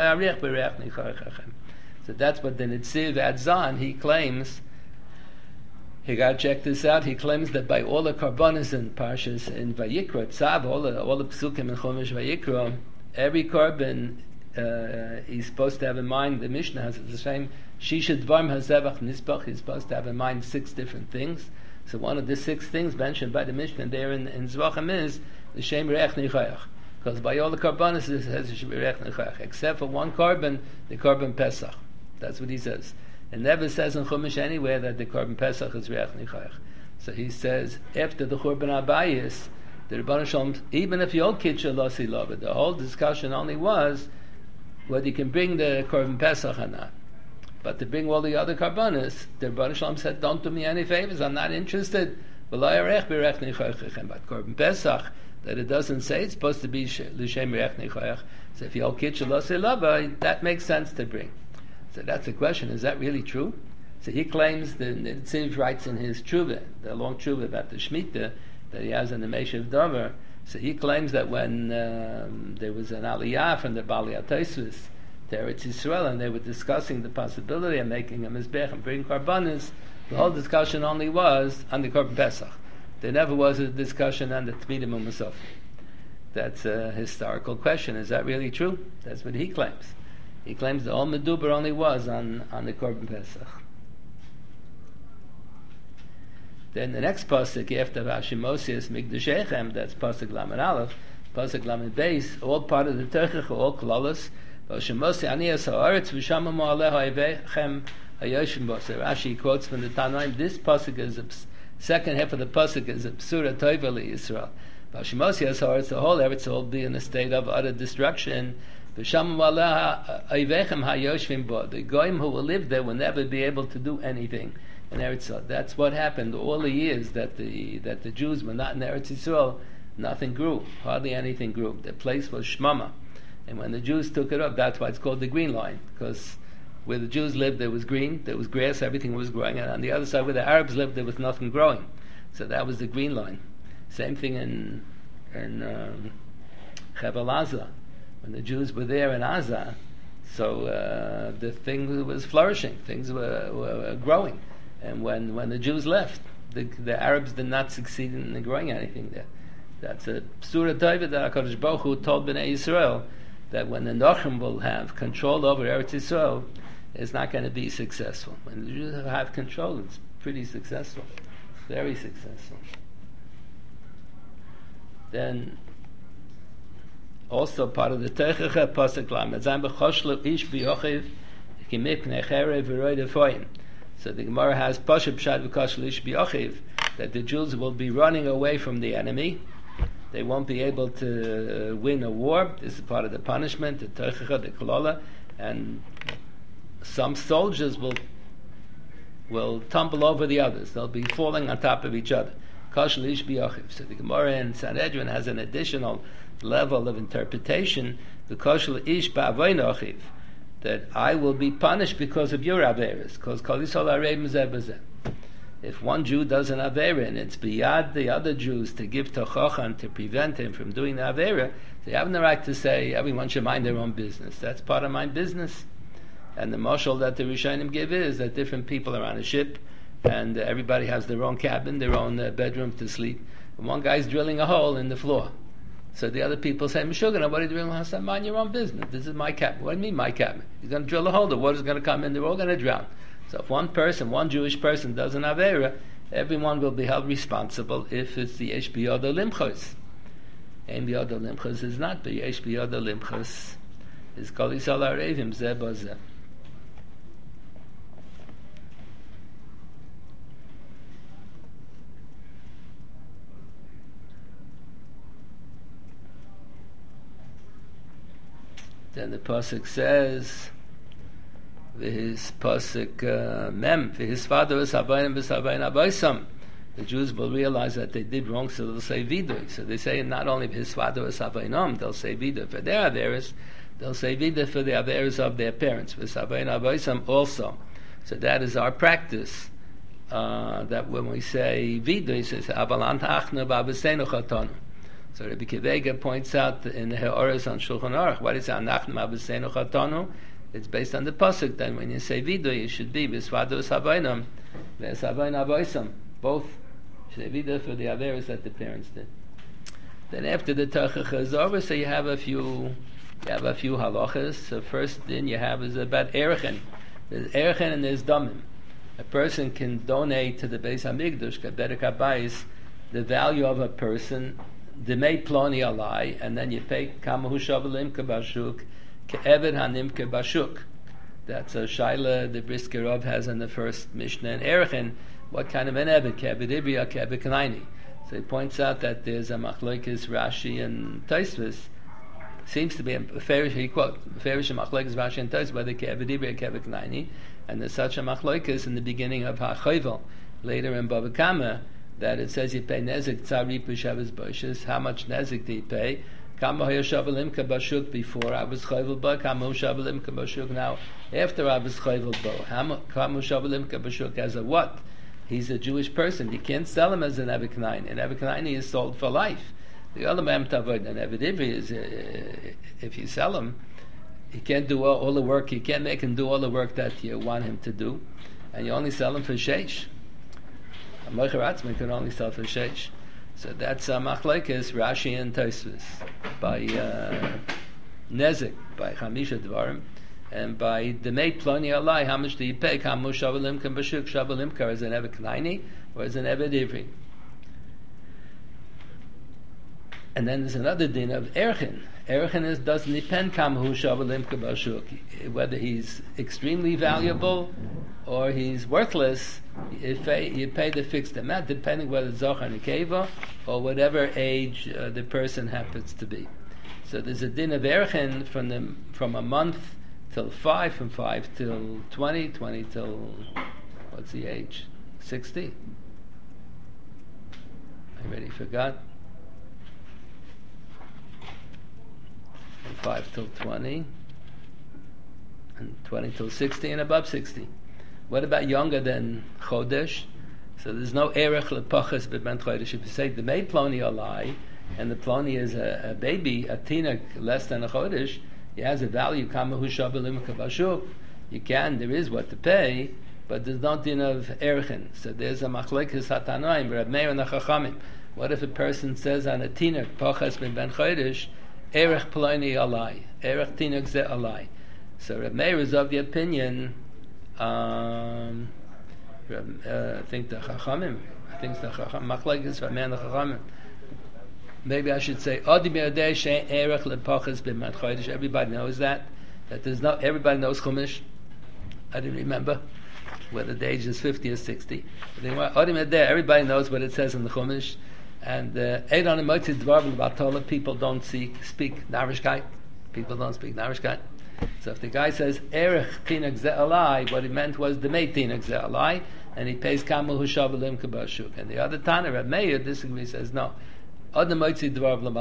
that's what the Nitziv at Zan, he claims, he got to check this out, he claims that by all the karbanos in Parshas, in Vayikra, Tzav, all the, all the Psukim in Chumash Vayikra, every carbon uh, he's supposed to have in mind, the Mishnah has the same, Shisha Dvarm HaZevach Nisbach, he's supposed to have in mind six different things. So one of the six things mentioned by the Mishnah there in, in Zvachim is the Shem Reach Nichayach. Because by all the karbanos it says Shem Reach Nichayach, except for one carbon, the carbon Pesach. That's what he says. It never says in Chumash anywhere that the carbon Pesach is Reach Nichayach. So he says, after the Churban Abayis, the Rebbeinu Shalom, even if you'll kitcha losi love it, the whole discussion only was whether you can bring the carbon Pesach or not. But to bring all the other karbanis, the Rebbeinu Shalom said, don't do me any favors, I'm not interested. But Korban Pesach, that it doesn't say it's supposed to be L'Shem Reich Nechoyach. So if you're Kid Shalosei Lava, that makes sense to bring. So that's the question, is that really true? So he claims, the Nitziv writes in his Tshuva, the long Tshuva about the Shemitah that he has in the Meshav Dover, so he claims that when um, there was an Aliyah from the Bali HaTosfos to Eretz Yisrael, and they were discussing the possibility of making a Mizbech and bringing Karbanis, the whole discussion only was on the Korban Pesach. There never was a discussion on the Tmidim U'Musaf. That's a historical question. Is that really true? That's what he claims. He claims the all Meduber only was on, on the Korban Pesach. Then the next pasuk after Hashimosius Mikdashechem, that's pasuk Lamed Aleph, pasuk Lamed Beis, all part of the Teichach, all klalos. Hashimosi Anias Haaretz V'Shamamu Aleha Ivechem Hayoshim Bosei. Rashi quotes from the Tanaim. This pasuk is a second half of the pasuk is a Psura Tova Yisrael. Hashimosi Haaretz, the whole Eretz will be in a state of utter destruction. V'Shamamu Aleha Ivechem Hayoshim Bo. The goyim who will live there will never be able to do anything in Eretz Yisrael. That's what happened all the years that the that the Jews were not in Eretz Yisrael. Nothing grew, hardly anything grew. The place was shmama, and when the Jews took it up, that's why it's called the Green Line, because where the Jews lived there was green, there was grass, everything was growing, and on the other side where the Arabs lived there was nothing growing. So that was the Green Line. Same thing in in um, Chevel Aza, when the Jews were there in Aza, so uh, the thing was flourishing, things were, were growing. And when, when the Jews left, the, the Arabs did not succeed in growing anything there. That's a Surah Tova that HaKadosh Baruch Hu told Bnei Yisrael that when the Nochim will have control over Eretz Yisrael, it's not going to be successful. When the Jews have control, it's pretty successful, very successful. Then also part of the Teichach Pasuk Lamed Zayin B'choshlo Ish B'yochiv Kimipnei Cherev V'roi Defoyim. So the Gemara has Pashup Shad V'Koshlo Ish B'yochiv, that the Jews will be running away from the enemy. They won't be able to uh, win a war. This is part of the punishment, the Teichach, the Klola, and some soldiers will will tumble over the others. They'll be falling on top of each other. Koshlo Ish B'yochiv. So the Gemara in Sanhedrin has an additional level of interpretation, the Koshlo Ish B'avoinochiv, that I will be punished because of your Averis, because Kol Yisrael Areim Zeh B'zeh. If one Jew does an Avera and it's beyond the other Jews to give Tochochan to prevent him from doing the Avera, they have the right to say everyone should mind their own business. That's part of my business. And the mashal that the Rishonim give is that different people are on a ship and uh, everybody has their own cabin, their own uh, bedroom to sleep. And one guy's drilling a hole in the floor. So the other people say, Meshugana, what are you doing? I said, mind your own business. This is my cabin. What do you mean, my cabin? He's going to drill a hole. The water's going to come in. They're all going to drown. So if one person, one Jewish person does an Avera, everyone will be held responsible if it's the Yesh B'Yod Limchos. Ein B'Yod Limchos is not, but Yesh B'Yod Limchos is Kol Yisrael Arevim Zeh B'Zeh. Then the pasuk says, "V'his pasuk uh, mem v'his father is habayim v'sabayim abaysam." The Jews will realize that they did wrong, so they'll say vidui. So they say not only his father is habayim, they'll say vidui for their averis. They'll say vidui for the averis of their parents. V'sabayim abaysam also. So that is our practice. Uh, that when we say vidui, it says avalant achnu b'abeseinu chatanu. So Rabbi Kivega points out in the He'oros on Shulchan Aruch, what is Anachnu Abeseinu Chatanu? It's based on the pasuk. Then when you say vidui, it should be V'svadu Sabainam, V'sabain Aboisam. Both say vidui for the averis that the parents did. Then after the Teichach is over, so you have a few, you have a few halachas. So first thing you have is about Erechen. There's Erechen and there's Damim. A person can donate to the Beis Hamikdash, Kaberek Habayis, the value of a person. Demei ploni alai, and then you pay kamahu shavalim kabashuk, ke'eved hanim kabashuk. That's a shaila the Brisker Rav has in the first Mishnah in Erechen. What kind of an eved? Ke'eved ibria, ke'eved kanaini. So he points out that there's a machlokes Rashi and Tosfos seems to be a fairish, he quote, fairish machlokes Rashi and Tosfos whether ke'eved ivri or ke'eved knaini, and there's such a machlokes in the beginning of HaChovel, later in Bava Kama, that it says you pay nezik tzari pushavas bushes. How much nezik do you pay? Kama hoyashav limka bashuk before I was chovel ba. Kama hoyashav limka bashuk now after I was chovel ba. Kama hoyashav limka bashuk as a what? He's a Jewish person. You can't sell him as an Eved Knaini. An Eved Knaini is sold for life. The other Mem Tavod, an Eved Ivri is uh, if you sell him, you can't do all, all the work. You can't make him do all the work that you want him to do, and you only sell him for sheish. A Mocher Atzman can only sell for sheish. So that's uh, machlekes Rashi and Tosfos by uh, Nezik, by Chamisha Dvarim, and by Demei Ploni Alai. How much do you pay? Kamu Shavalim Kan Bashuk Shavalim Kar as an Eved Knaini or as an Eved Ivri? And then there's another din of Erchin. Erchin is doesn't depend Kamu Shavalim Kan Bashuk, whether he's extremely valuable or he's worthless. You pay, you pay the fixed amount depending whether it's Zochar Nekeva or whatever age uh, the person happens to be. So there's a din of Erchen from the, from a month till five, from five till twenty, twenty till, what's the age? sixty? I already forgot. From five till twenty, and twenty till sixty, and above sixty. What about younger than Chodesh? So there's no erech lepachas b'ben Chodesh. If you say the Mei Ploni Alai, and the Ploni is a, a baby, a tinuk less than a Chodesh, he has a value. Kama hu shabelim kabashuk. You can, there is what to pay, but there's no din of erchin. So there's a machlekes hatanoim, Reb Meir and the Chachamim. What if a person says on a tinuk pachas b'ben Chodesh, erech Ploni Alai, erech tinuk ze alai? So Reb Meir is of the opinion. Um, uh, I think the Chachamim. I think the Chachamim. Machlekes Reb Meir and the Chachamim. Maybe I should say, everybody knows that. That there's no, everybody knows Chumash. I didn't remember whether the age is fifty or sixty. Everybody knows what it says in the Chumash. And uh, people don't speak, speak Narishkeit. People don't speak Narishkeit. So if the guy says, Erech Tinak Ze'alai, what he meant was the Mei Tinak Ze'alai, and he pays Kamal Hushabalim Kabashuk. And the other Tana, Reb Meir, disagrees, says, no. Machlekes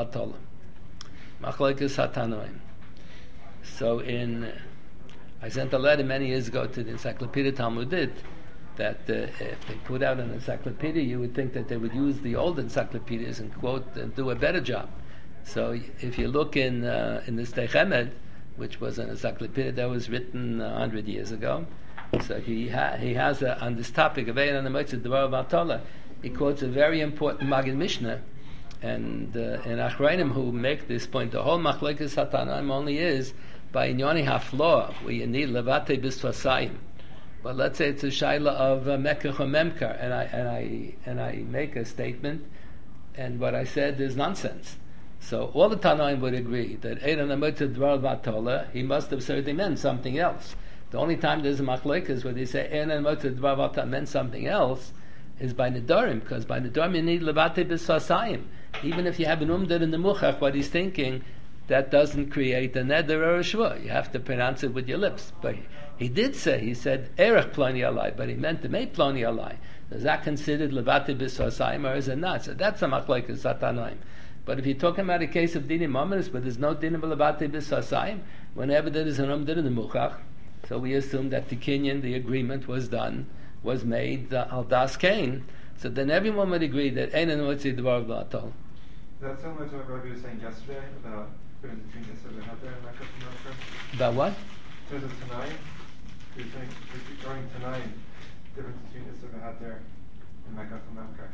Hatanoim. So in, I sent a letter many years ago to the Encyclopedia Talmudit that uh, if they put out an encyclopedia, you would think that they would use the old encyclopedias and quote and do a better job. So if you look in uh, in the Shtei Chemed, which was an encyclopedia that was written a hundred years ago, so he ha- he has a, on this topic of Ein Ana Motzei Dvar B'Atola, he quotes a very important Maggid Mishnah. And uh, in Achrayim who make this point, the whole machlekes hatanoim only is by inyoni hafloa, where you need levate bisvasayim. But let's say it's a shaila of uh, mekach or memkar, and I and I and I make a statement, and what I said is nonsense. So all the Tanoim would agree that Ein Ana Motzei Dvar B'Atola, he must have certainly meant something else. The only time there's a machlekes where they say Ein Ana Motzei Dvar B'Atola meant something else is by Nedarim, because by Nedarim you need levate bisvasayim. Even if you have an umdar in the muchach, what he's thinking, that doesn't create a neder or a shvua. You have to pronounce it with your lips. But he, he did say, he said, erech ploni alai, but he meant to make ploni alai. Is that considered levate bisvasayim or is it not? So that's a machlekes hatanoim. But if you're talking about a case of dinim omenis, but there's no dinim levate bisvasayim, whenever there is an umdar in the muchach, so we assume that the kinyan, the agreement was done, was made uh, al das kain. So then everyone would agree that Ein Ana Motzei Dvar B'Atola. That's similar to what Rabbi was saying yesterday about putting between Isser v'Heter and Mekach v'Mekach. About what? In terms of Tanai, you're saying regarding Tanai, difference between Isser v'Heter and Mekach v'Mekach.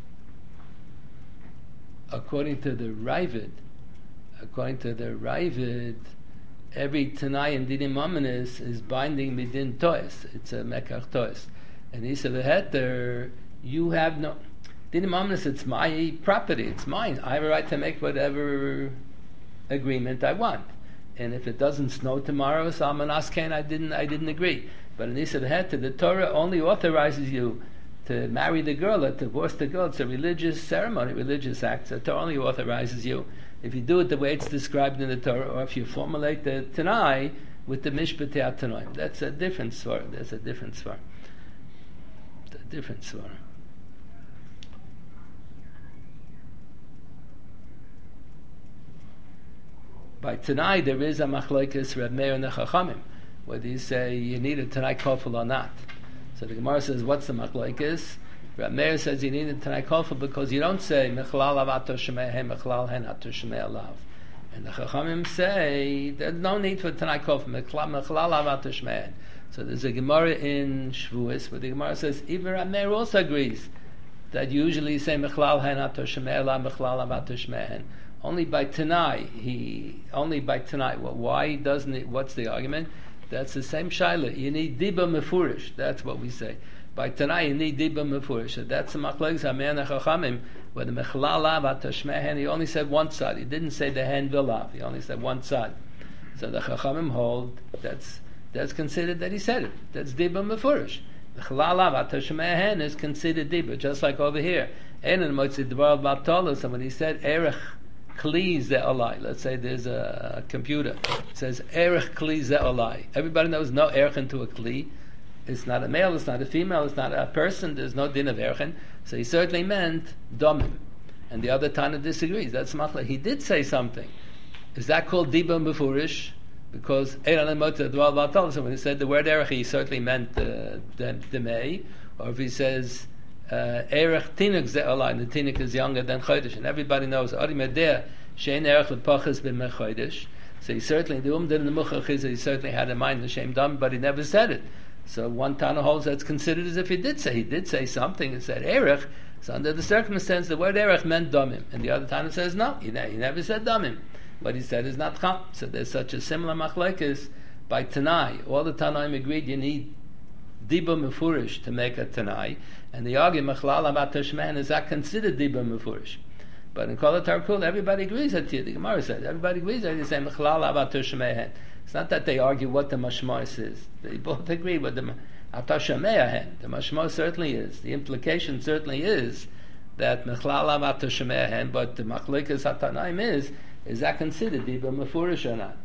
According to the Ravid, according to the Ravid, every Tanai in Dinim Omenis is binding midin tois. It's a Mekach tois. And Isser v'Heter, you have no dinim omenis. It's my property. It's mine. I have a right to make whatever agreement I want. And if it doesn't snow tomorrow, so I'm an asken. I didn't. I didn't agree. But in Isser v'Heter, the Torah only authorizes you to marry the girl or to divorce the girl. It's a religious ceremony, religious act. So the Torah only authorizes you if you do it the way it's described in the Torah, or if you formulate the Tanai with the Mishpatei HaTanoim. That's a different svar. That's a different svar. A different svar. By Tanai, there is a machlokes Reb Meir and the Chachamim, whether you say you need a Tanai kofel or not. So the Gemara says, what's the machlokes? Reb Meir says you need a Tanai kofel because you don't say Mechlal avato shemei he Mechlal hen ato shemei alav. And the Chachamim say there's no need for Tanai kofel Mechlal avato shemei hen. So there's a Gemara in Shavuos where the Gemara says even Reb Meir also agrees that you usually say Mechlal hen ato shemei alav Mechlal avato shemei hen. Only by Tanai, he only by Tanai. Well, why doesn't it? What's the argument? That's the same shaila. You need diba mefurish. That's what we say. By Tanai, you need diba mefurish. So that's the machlokes Hameir and Chachamim. Where the mechlal lav atashmei hen, he only said one side. He didn't say the hen vilav. He only said one side. So the Chachamim hold that's that's considered that he said it. That's diba mefurish. Mechlal lav atashmei hen is considered diba, just like over here. And in Motzi Dvar Baptala, someone he said erech Kli Ze'olai. Let's say there's a computer. It says Erech Kli Ze'olai. Everybody knows no Erech into a Kli. It's not a male, it's not a female, it's not a person, there's no din of Erechen. So he certainly meant Domim. And the other Tana disagrees. That's Machla. He did say something. Is that called Diba Mefurish? Because so when he said the word Erech, he certainly meant the, the, the May. Or if he says Erech Tinuk Ze'olai, the Tinuk is younger than Chodesh, and everybody knows Adi Medeh Shein Erech L'Pachas B'Mei Chodesh. So he certainly, the Umdin and the Muchach he certainly had in mind the Shem Dam, but he never said it. So one Tana holds that's considered as if he did say. He did say something and said Erech. So under the circumstance, the word Erech meant Damim, and the other Tana says no, he, ne- he never said Damim. What he said is not Cham. So there's such a similar machlekes by Tanai. All the Tanaim agreed you need Diba Mefurish to make a Tanai. And the argument, Mechlal Avat Tashmehen, is that considered Diba Mefurish? But in Kol HaTarkul, everybody agrees that the Gemara says. Everybody agrees that they say Mechlal Avat Tashmehen. It's not that they argue what the Mashmos is. They both agree with the Atashamehen. The Mashmos certainly is. The implication certainly is that Mechlal Avat Tashmehen, but the Machlikas HaTanaim is, is that considered Diba Mefurish or not?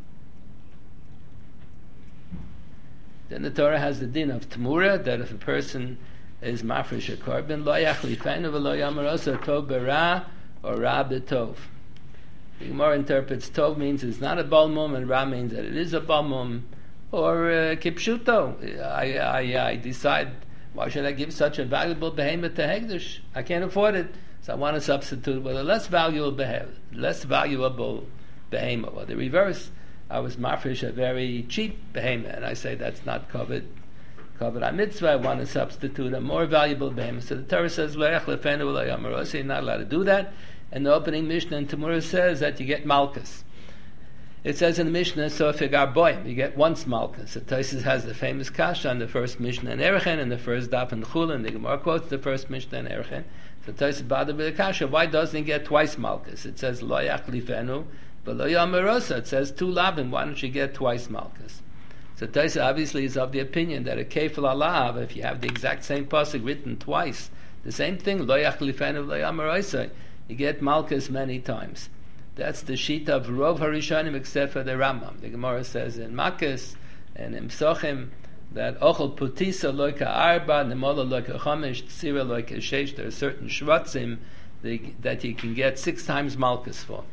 Then the Torah has the din of Tmura, that if a person is mafresh a korban, lo yachlifenu v'lo yamarasa tov b'ra or ra b'tov. The Gemara interprets tov means it's not a balmum, and ra means that it is a balmum, or uh, kipshuto. I, I, I decide, why should I give such a valuable behemoth to Hegdish? I can't afford it, so I want to substitute with a less valuable behemoth, less valuable behemoth, or the reverse. I was mafresh a very cheap behemoth, and I say that's not covered. Covered on mitzvah, I want to substitute a more valuable behemoth. So the Torah says, you're not allowed to do that. And the opening Mishnah in Tamura says that you get malchus. It says in the Mishnah, so if you got boim, you get once malchus. So Tosfos has the famous kasha on the first Mishnah in Erechen, and the first daf in Chulin. The Gemara quotes the first Mishnah in Erechen. So Tosfos bothered with the kasha, why doesn't he get twice malchus? It says, lo yachlifenu, but lo yamarosa. It says two lavim, why don't you get twice malchus? So Tosfos obviously is of the opinion that a kefil alav, if you have the exact same pasuk written twice, the same thing, lo yachlifenu lo yamarosa, you get malchus many times. That's the sheet of Rov Harishonim except for the Rambam. The Gemara says in Makkas and in Psochim that Ochel Putisa loika arba, Nemola loika chomesh, Tzira loika sheish. There are certain shvatzim that you can get six times malchus for.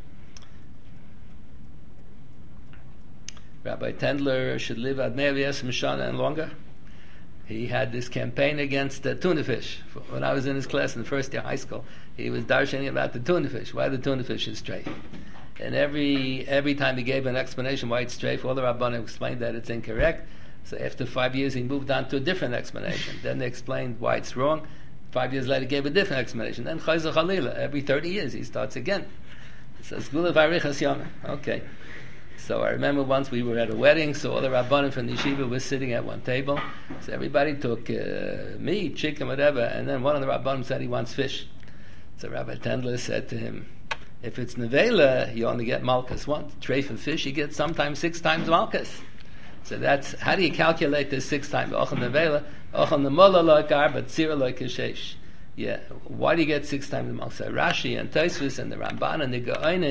Rabbi Tendler should live at Nevias Mishana and longer. He had this campaign against the tuna fish. When I was in his class in the first year of high school, he was darshaning about the tuna fish, why the tuna fish is strafe. And every every time he gave an explanation why it's strafe, all the Rabbanim explained that it's incorrect. So after five years, he moved on to a different explanation. Then they explained why it's wrong. Five years later, he gave a different explanation. Then Chayza Chalila, every thirty years, he starts again. It says, Gula Varichas Yama. Okay. So I remember once we were at a wedding, so all the Rabbanim from the yeshiva was sitting at one table. So everybody took uh, meat, chicken, whatever, and then one of the Rabbanim said he wants fish. So Rabbi Tendler said to him, if it's nevela, you only get malchus once. Treif of fish, you get sometimes six times malchus. So that's, how do you calculate this six times? Ochel nevela, ochel nemola loikar, but tzira loikashesh. Yeah, why do you get six times malchus? So Rashi and Tosfos and the Ramban and the Gaonim,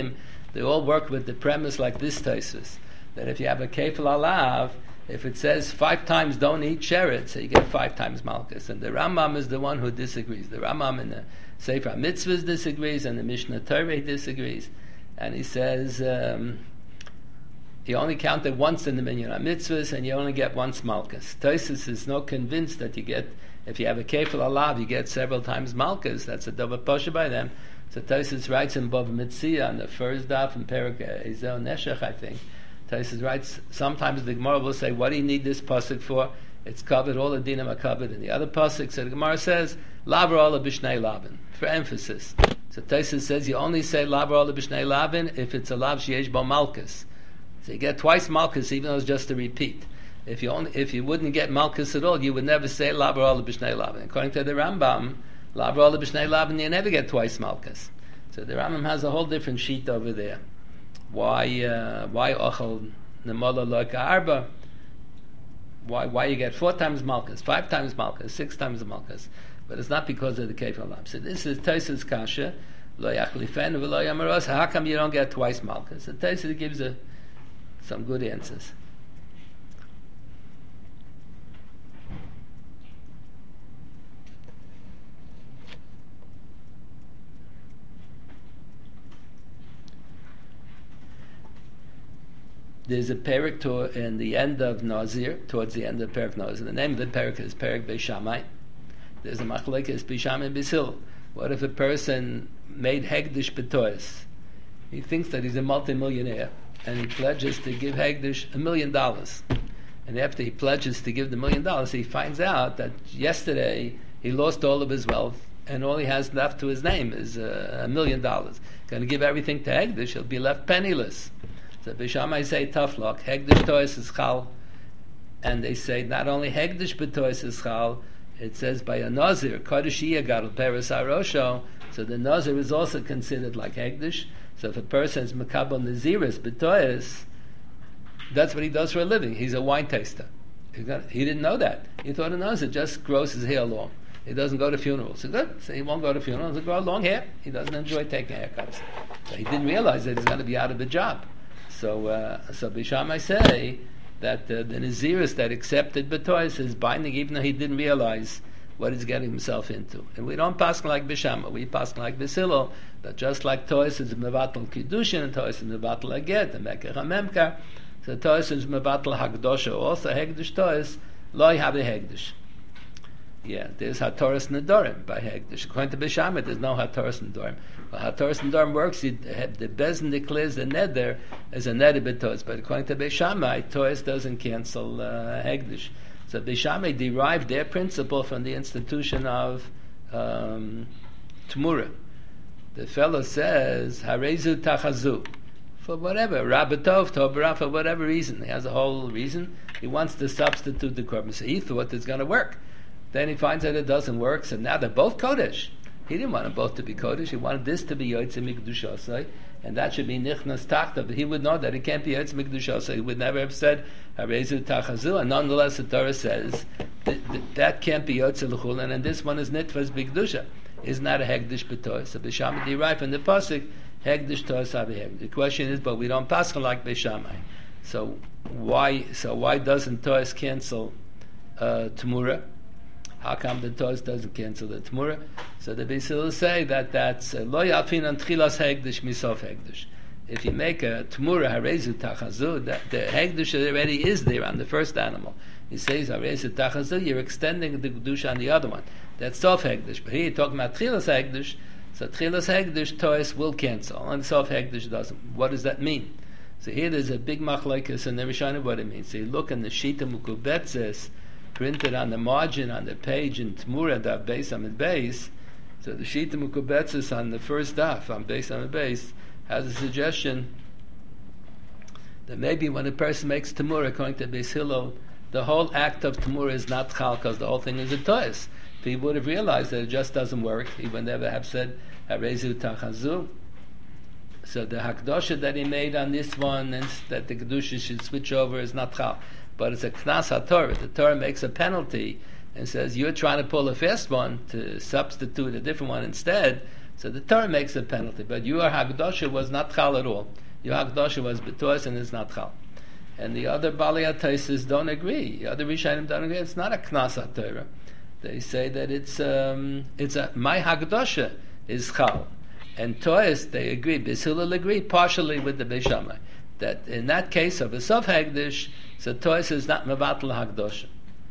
they all work with the premise like this Tosfos, that if you have a kefil alav, if it says five times don't eat sheretz, so you get five times malchus. And the Rambam is the one who disagrees. The Rambam in the Sefer Mitzvahs disagrees, and the Mishnah Torah disagrees. And he says um, you only counted once in the Minyan HaMitzvahs, and you only get once malchus. Tosfos is not convinced that you get, if you have a kefil alav, you get several times malchus. That's a double posha by them. So Tosfos writes in Bava Metzia on the first daf in Perek Ezel Neshech, I think. Tosfos writes, sometimes the Gemara will say, what do you need this pasuk for? It's covered, all the dinim are covered in the other pasuk. So the Gemara says, Lavar Ola B'Shnei Lavin, for emphasis. So Tosfos says, you only say Lavar Ola B'Shnei Lavin if it's a lav sheyesh bo malchus. So you get twice malchus, even though it's just a repeat. If you only, if you wouldn't get malchus at all, you would never say Lavar Ola B'Shnei Lavin. According to the Rambam, Lavar Ola B'Shnei Lavin, you never get twice malchus. So the Rambam has a whole different sheet over there. Why uh, why ochel nemola loika arba? Why why you get four times malchus, five times malchus, six times malchus? But it's not because of the kefil alav. So this is Tosfos kasha lo yachlifen v'lo yamaros. How come you don't get twice malchus? So Tosfos gives a, some good answers. There's a perek to, in the end of Nazir, towards the end of Perek Nazir. The name of the perek is Perek Beis Shammai. There's a machlekes Beis Shammai and Beis Hillel. What if a person made hegdish b'tois? He thinks that he's a multimillionaire, and he pledges to give hegdish a million dollars. And after he pledges to give the million dollars, he finds out that yesterday he lost all of his wealth, and all he has left to his name is uh, a million dollars. Going to give everything to hegdish, he'll be left penniless. So Beis Shammai say tough luck. Hegdish tois is chal, and they say not only hegdish b'tois is chal. It says by a nazir kodesh yagadol peres arosho. So the nazir is also considered like hegdish. So if a person is mekabel naziris b'tois, that's what he does for a living. He's a wine taster. He didn't know that. He thought a nazir just grows his hair long. He doesn't go to funerals. So good. So he won't go to funerals. He'll grow long hair. He doesn't enjoy taking haircuts. So he didn't realize that he's going to be out of a job. So, uh, so Beis Shammai say that uh, the Naziris that accepted B'tois is binding, even though he didn't realize what he's getting himself into. And we don't pass like Beis Shammai. We pass like Beis Hillel, that just like Tois is mevatel kiddushin, and Tois is mevatel aget, and mekach hamemkar. So Tois is mevatel hagdosha. Also Hegdish Tois loy have a Hegdish. Yeah, there's Hatoras Nedorim by Hegdish. According to Beis Shammai, there's no Hatoras Nedorim. Well, Hatoras Nedorim works, you, the Bezin declares the Neder as a Neder b'Tois, but according to Beis Shammai, Tois doesn't cancel uh, Hegdish. So Beis Shammai derived their principle from the institution of um, Tmura. The fellow says, Harezu Tachazu. For whatever, Rabbatov, Tobra, for whatever reason. He has a whole reason. He wants to substitute the Korban. So he thought it's going to work. Then he finds that it doesn't work, so now they're both Kodesh. He didn't want them both to be Kodesh. He wanted this to be Yotzei Mikdushosai, and that should be Nichnas Tachta. But he would know that it can't be Yotzei Mikdushosai. He would never have said Harezu Tachazu. And nonetheless, the Torah says that, that, that can't be Yotzei L'chulin, and this one is Nitvas B'Kedusha. Is not a Hegdish B'Tois. So Beis Shammai derived from the pasuk Hegdish Tois Havi Hegdish. The question is, but we don't pass like Beis Shammai. So why? So why doesn't Tois cancel uh, Tmura? How come the Toz doesn't cancel the Tmura? So the Beis Hillel say that that's lo yafin an tchilas hegdish misof hegdish. If you make a Tmura harezu tachazu, that the hegdish already is there on the first animal. He says harezu tachazu, you're extending the kedusha on the other one. That's sof hegdish. But here you're talking about tchilas hegdish. So tchilas hegdish Toz will cancel, and sof hegdish doesn't. What does that mean? So here there's a big machlokes in the Rishonim what it means. So you look in the Shita Mukubetzes, printed on the margin on the page in Tmura daf Beis Amid Beis. So the Shita Mukubetzes on the first daf on Beis Amid Beis has a suggestion that maybe when a person makes Tmura, according to Beis Hillel, the whole act of Tmura is not chal because the whole thing is a tois. If he would have realized that it just doesn't work, he would never have said Harezu Tachazu. So the hakdosha that he made on this one, and that the kedusha should switch over, is not chal. But it's a knas haTorah. The Torah makes a penalty and says you're trying to pull a fast one to substitute a different one instead. So the Torah makes a penalty, but your Hagdosha was not Chal at all. Your Hagdosha was B'tois and is not Chal. And the other Balei HaTosfos don't agree. The other Rishonim don't agree. It's not a Knas HaTorah. They say that it's um, it's a my Hagdosha is Chal. And Tois, they agree, Beis Hillel agree partially with the Beis Shammai, that in that case of a Sof Hegdish, so Tois is not Mevatel Hagdosha.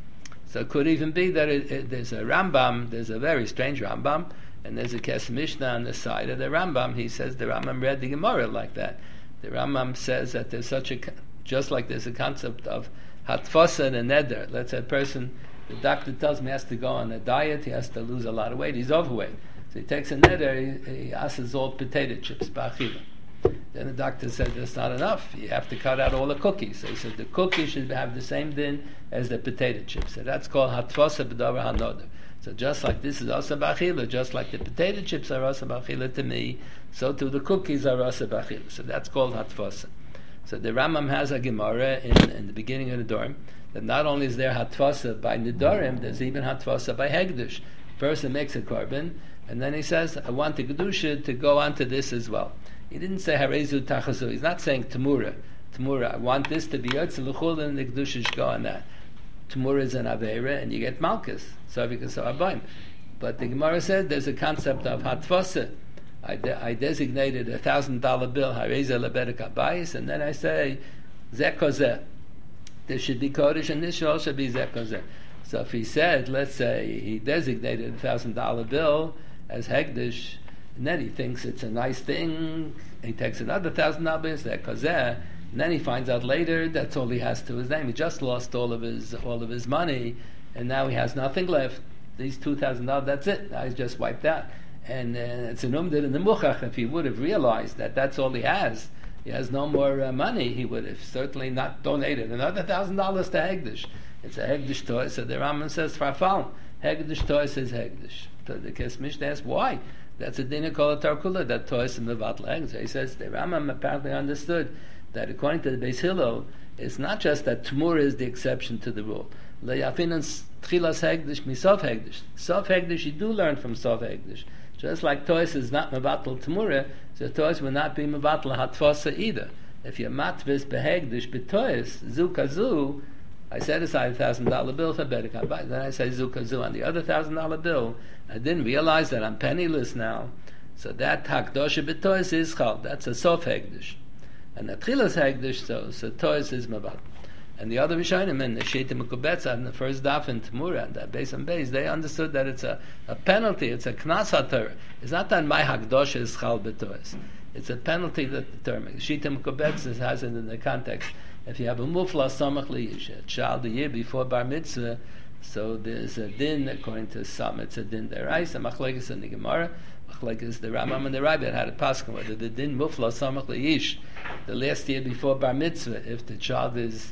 So it could even be that it, it, there's a Rambam, there's a very strange Rambam, and there's a Kes Mishnah on the side of the Rambam. He says the Rambam read the Gemara like that. The Rambam says that there's such a, just like there's a concept of Hatfosa and a Neder. Let's say a person, the doctor tells him he has to go on a diet, he has to lose a lot of weight, he's overweight. So he takes a Neder, he, he asks all potato chips, ba'achila. Then the doctor said that's not enough. You have to cut out all the cookies. So he said the cookies should have the same din as the potato chips. So that's called hatfosa b'davar hanoder. So just like this is asa b'achila, just like the potato chips are asa b'achila to me, so too the cookies are asa b'achila. So that's called hatfosa. So the Rambam has a Gemara in, in the beginning of the Dorim that not only is there hatfosa by Nidorim, there's even hatfosa by Hegdish. First he makes a korban, and then he says, I want the Kedusha to go on to this as well. He didn't say Harezu Tachazu. He's not saying Tamura. Tamura, I want this to be Yotze L'chul and the Kedusha should go on that. Tamura is an Aveira and you get Malkus. So because so Abayim. But the Gemara said there's a concept of Hatfosa. I, de- I designated a thousand dollar bill, Hareza Lebedek Abayis, and then I say Zeh Kozeh. There should be Kodesh and this should also be Zeh Kozeh. So if he said, let's say he designated a thousand dollar bill as Hegdish, and then he thinks it's a nice thing, he takes another thousand dollars, that kozeh, and then he finds out later that's all he has to his name. He just lost all of his all of his money, and now he has nothing left. These two thousand dollars, that's it. Now he's just wiped out. And uh, it's an umdid in the muchach. If he would have realized that that's all he has, he has no more uh, money, he would have certainly not donated another thousand dollars to Hegdish. It's a Hegdish toy, so the Rambam says, Farfal, Hegdish toy says Hegdish. So the Kes Mishnah asks, why? That's a dinner called a tarkula, that toys in the vatlag. So he says the Rambam apparently understood that according to the Beis Hillel, it's not just that Tmur is the exception to the rule. Le'afinan tchilas hegdish misof hegdish. Sof hegdish you do learn from sof hegdish. Just like toys is not mevatel Tmura, so toys will not be mevatel hatfosa either. If you're matvis behegdish betoys zu kazu, I set aside a thousand dollar bill for Bedek. Then I say Zukazu on the other thousand dollar bill. I didn't realize that I'm penniless now. So that Hakdosha b'tois is Chal. That's a Sof Hegdish. And the Tchilas Hegdish, so, so Tois is Mavat. And the other Rishonim in the Shita Mekubetza in the first daf in Tamura and that base and base, they understood that it's a, a penalty, it's a Knas HaTorah. It's not that my Hakdosha is Chal b'tois. It's a penalty that the term Shita Mekubetza has it in the context. If you have a mufla samach liyish, a child a year before bar mitzvah, so there's a din according to some. It's a din deraisa. Machlekes in the Gemara, machlekes the Rambam and the Rabbi had a pasuk whether the din mufla samach liyish, the last year before bar mitzvah, if the child is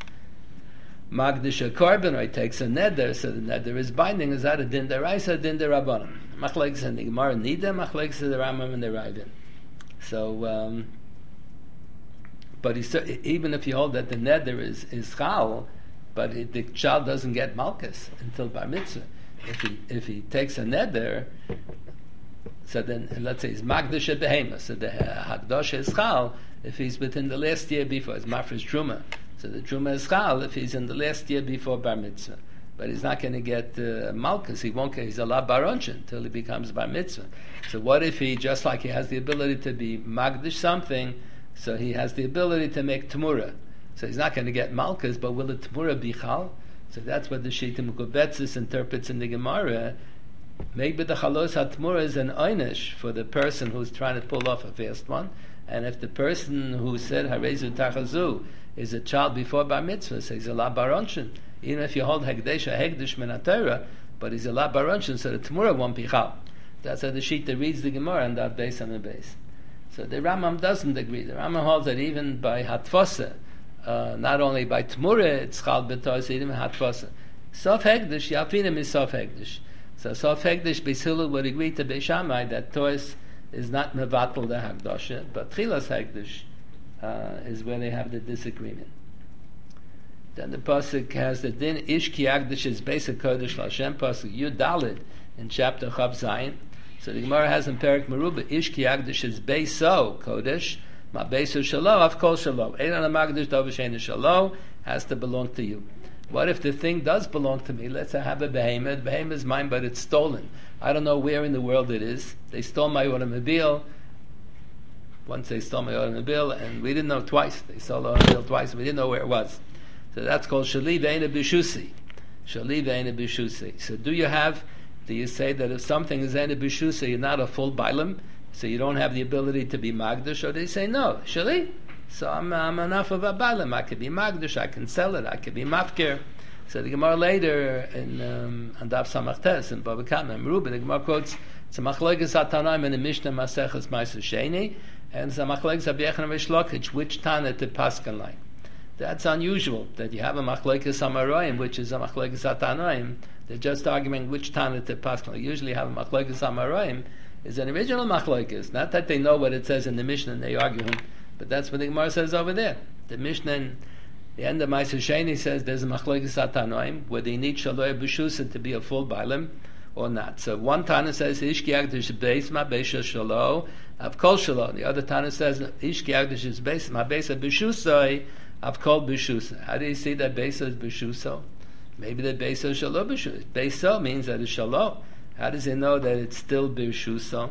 magdish a korban or he takes a neder, so the neder is binding. Is that a din deraisa, din derabanan? Machlekes in the Gemara nida, machlekes in the Rambam and the Rabbi. So. Um, But he, even if you hold that the neder is, is chal, but it, the child doesn't get malchus until bar mitzvah. If he if he takes a neder, so then let's say he's magdish at behema, so the hakdosh is chal if he's within the last year before. It's mafresh truma, so the truma is chal if he's in the last year before bar mitzvah. But he's not going to get uh, malchus. He won't get. He's a la baronchin until he becomes bar mitzvah. So what if he, just like he has the ability to be magdish something, so he has the ability to make Tamura. So he's not going to get Malkus, but will the Tamura be Chal? So that's what the Shita Mekubetzis interprets in the Gemara. Maybe the Chalos HaTamura is an einish for the person who's trying to pull off a fast one. And if the person who said Harezu Tachazu is a child before Bar Mitzvah, so he's a La Baronshin. Even if you hold Hegdesha, Hegdish Min HaTorah, but he's a La Baronshin, so the Tamura won't be Chal. That's how the Shita reads the Gemara and that base on the base. So the Rambam doesn't agree. The Rambam holds that even by Hatfosa, uh, not only by Tmura, it's Chal B'tois, even Hatfosa. Sof Hegdish, Yafinim is Sof Hegdish. So Sof Hegdish, Beis Hillel would agree to Beis Shammai that Tois is not Mevatel the Hagdosha, but Chilas Hegdish uh, is where they have the disagreement. Then the Pasuk has the Din Ish Ki Hagdish is Beis HaKodesh L'Hashem Pasuk Yud Daled in chapter Chav Zayin. So the Gemara has in Perek Meruba, Ish ki Yagdish is Beiso Kodesh, Ma Beiso Shalo, Av Kol Shalo. Ein Ana Magdish Dov Shein Shalo has to belong to you. What if the thing does belong to me? Let's say I have a behemoth. The behemoth is mine, but it's stolen. I don't know where in the world it is. They stole my automobile. Once they stole my automobile, and we didn't know twice. They stole the automobile twice, and we didn't know where it was. So that's called Shali Ve'ena Bishusi. Shali Ve'ena Bishusi. So do you have, do you say that if something is Ve'ena Bishusi, you're not a full Bailam, so you don't have the ability to be Magdash, or they say, no, Shali, so I'm, I'm enough of a Bailam. I can be Magdash, I can sell it, I can be Mafkir. So the Gemara later, in um, Daf Samachtes, in Bava Kama, Meruba, the Gemara quotes, it's a Machlokas HaTanaim in the Mishnah Maseches Ma'aser Sheni, and it's a Machlokas HaByechon and Reish Lakish, which Tana to Paskan like. That's unusual, that you have a Machlokas HaMaroim, which is a Machlokas HaTanaim. They're just arguing which Tana to Paskan like. Usually have a Machlokas HaMaroim, is an original Machlokas. Not that they know what it says in the Mishnah and they argue, but that's what the Gemara says over there. The Mishnah in the end of Ma'aser Sheni says there's a Machlokas HaTanaim, whether you need Shaloy B'shusa to be a full Bailam or not. So one Tana says, Ish ki Yagdish Beis Ma Beisha Shalo, Av Kol Shalo. The other Tana says, Ish ki Yagdish is Beis Ma Beisha B'shusai, I've called B'shusa. How do you see that Beisa is B'shusa? Maybe that Beisa is Shalo B'shusa. Beisa means that it's Shalo. How does he know that it's still B'shusa?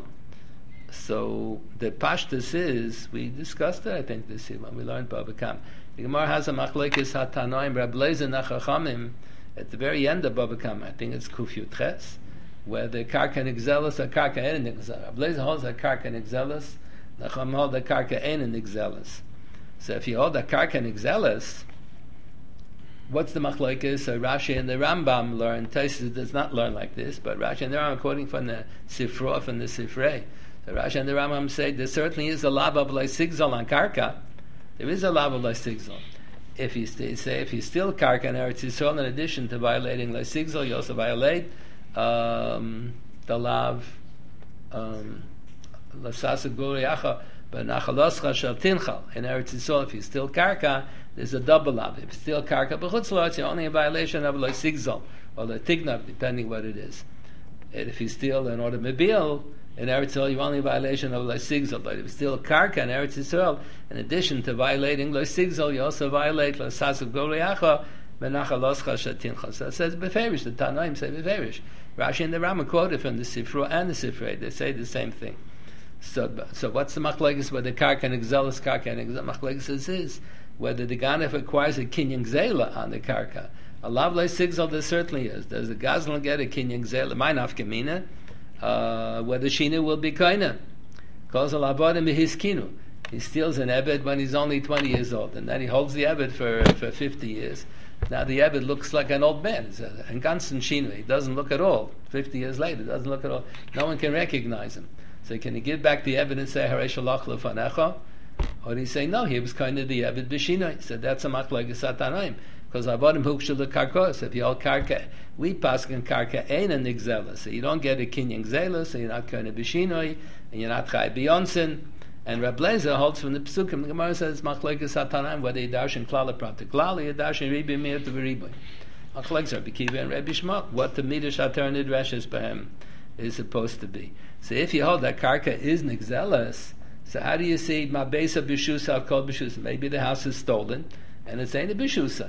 So the Pashtus is, we discussed it, I think, this year when we learned Bava Kama. The Gemara has a Machlekes HaTanoim, Rab Leizer Nachachamim, at the very end of Bava Kama. I think it's Kuf Yud Ches, where the Karka Nigzelis, a Karka Ein Nigzelis. Rab Leizer holds a Karka Nigzelis, Nacham holds a Karka Ein Nigzelis. So if you hold a Karka Nigzelis, what's the Machlokes? So Rashi and the Rambam learn. Tosfos does not learn like this, but Rashi and the Rambam, quoting from the Sifra, from the Sifrei, so Rashi and the Rambam say there certainly is a lav of Leisigzol on Karka. There is a lav of Leisigzol. If you st- say if you steal Karka in Eretz Yisrael, in addition to violating Leisigzol, you also violate um, the lav um, Lasasa Guriacha. But Nachaloscha Shel Tinchal in Eretz Yisrael, if you steal Karka, there's a double lav. If you steal Karka b'chutz la'aretz, you're only in violation of Leisigzol or Leitignav, depending what it is. And if you steal an automobile in Eretz Yisrael, you're only in violation of Leisigzol. But if you steal Karka in Eretz Yisrael, in addition to violating Leisigzol, you also violate Lasasav Goliacha Benachaloscha Shel Tinchal. So it says Beferish. The Tanoim say Beferish. Rashi and the Rama quoted from the Sifru and the Sifrei. They say the same thing. So, so what's the machlekes whether karka and exelis, karka and exelis? Machlekes is, is whether the ganef requires a kinyan zela on the karka. A lavlei sigzal there certainly is. Does the gazlan get a kinyan zela? My nafkamina, uh whether shina will be kaina. Calls a lavadim hiskinu. He steals an ebed when he's only twenty years old, and then he holds the ebed for for fifty years. Now the ebed looks like an old man. It's a, and ganzen shina. He doesn't look at all. Fifty years later, doesn't look at all. No one can recognize him. So can he give back the evidence, say, Harei Shalach Lefanecha? Or do he say, no, he was kind of the Ebed B'Shinoi? He said, that's a Machlokes HaTanoim. Because Avodim Hukshel the Karkos. If you hold Karka, we pass in Karka Ein a Nigzela. So you don't get a Kinyan Gzela, so you're not kind of B'Shinoi, and you're not Chai B'Yonsin. And Reb Leizer holds from the Psukim, the Gemara says, Machlokes HaTanoim, whether you dash in Klala Prat Klala, you dash in Ribi Mir to Ribi. Machlokes Rabbi Kiva and Rabbi Shmuel. What the Midrash HaTorah Nidreshes Behem is supposed to be. So if you hold that karka is nigzelas, so how do you see ma beisa b'shusa called b'shusa? Maybe the house is stolen and it's ain't a b'shusa.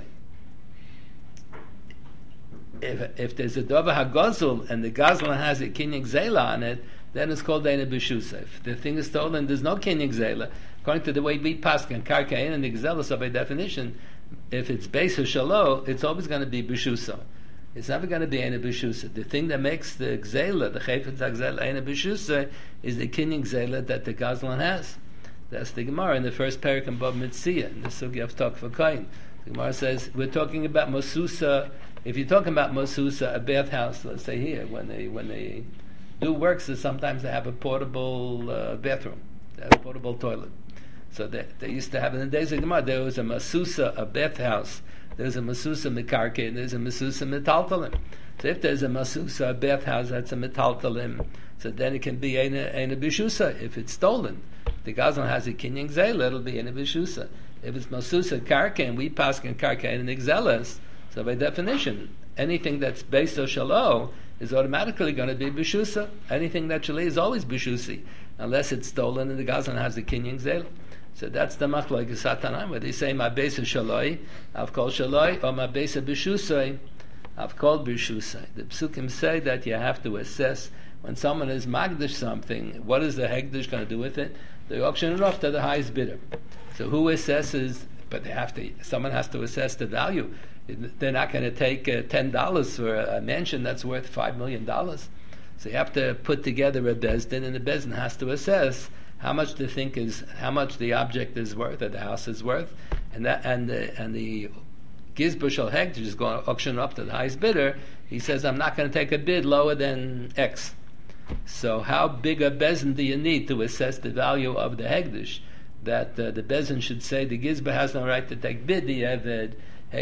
If if there's a dova hagazul and the gazlan has a kinyan zela on it, then it's called ain't a b'shusa. If the thing is stolen, there's no kinyan zela. According to the way we paskin karka ain't a nigzelas, so by definition, if it's beisa shalo, it's always going to be b'shusa. It's never going to be Eina B'Shusa. The thing that makes the Gzela, the Chayfetz HaGzela, Eina B'Shusa, is the Kinyan Gzela that the Gazlan has. That's the Gemara in the first parak in Bab Mitzvah, in the Sugi of Tok V'Kain. The Gemara says, we're talking about Mosusa. If you're talking about Mosusa, a bathhouse, let's say here, when they when they do works, sometimes they have a portable uh, bathroom. They have a portable toilet. So they, they used to have, in the days of Gemara, there was a Mosusa, a bathhouse. There's a masusa mekarke, and there's a masusa metaltalim. So if there's a masusa, a bathhouse, that's a metaltalim. So then it can be eina b'shusa if it's stolen. If the gazlan has a kinyan gzela, it'll be eina b'shusa. If it's masusa karke, and we pass in karke and exelas, so by definition, anything that's based on shalo is automatically going to be Bishusa. Anything that Shalei is always Bishusi, unless it's stolen and the Gazan has the Kinyan Zel. So that's the Machlok Satanan, where they say, Ma Beisa Shaloi, I've called Shaloi, or Ma Beisa Bishusai, I've called Bishusai. The Psukim say that you have to assess when someone is Magdish something, what is the Hegdish going to do with it? They auction it off to the highest bidder. So who assesses, but they have to, someone has to assess the value. They're not going to take uh, ten dollars for a mansion that's worth five million dollars. So you have to put together a Bezdin, and the Bezdin has to assess how much they think is, how much the object is worth, or the house is worth, and that, and the, and the Gizbush Shal Hegdish is going to auction up to the highest bidder. He says, I'm not going to take a bid lower than X. So how big a Bezdin do you need to assess the value of the Hegdish? That uh, the Bezdin should say, the Gizba has no right to take bid, the Eved, a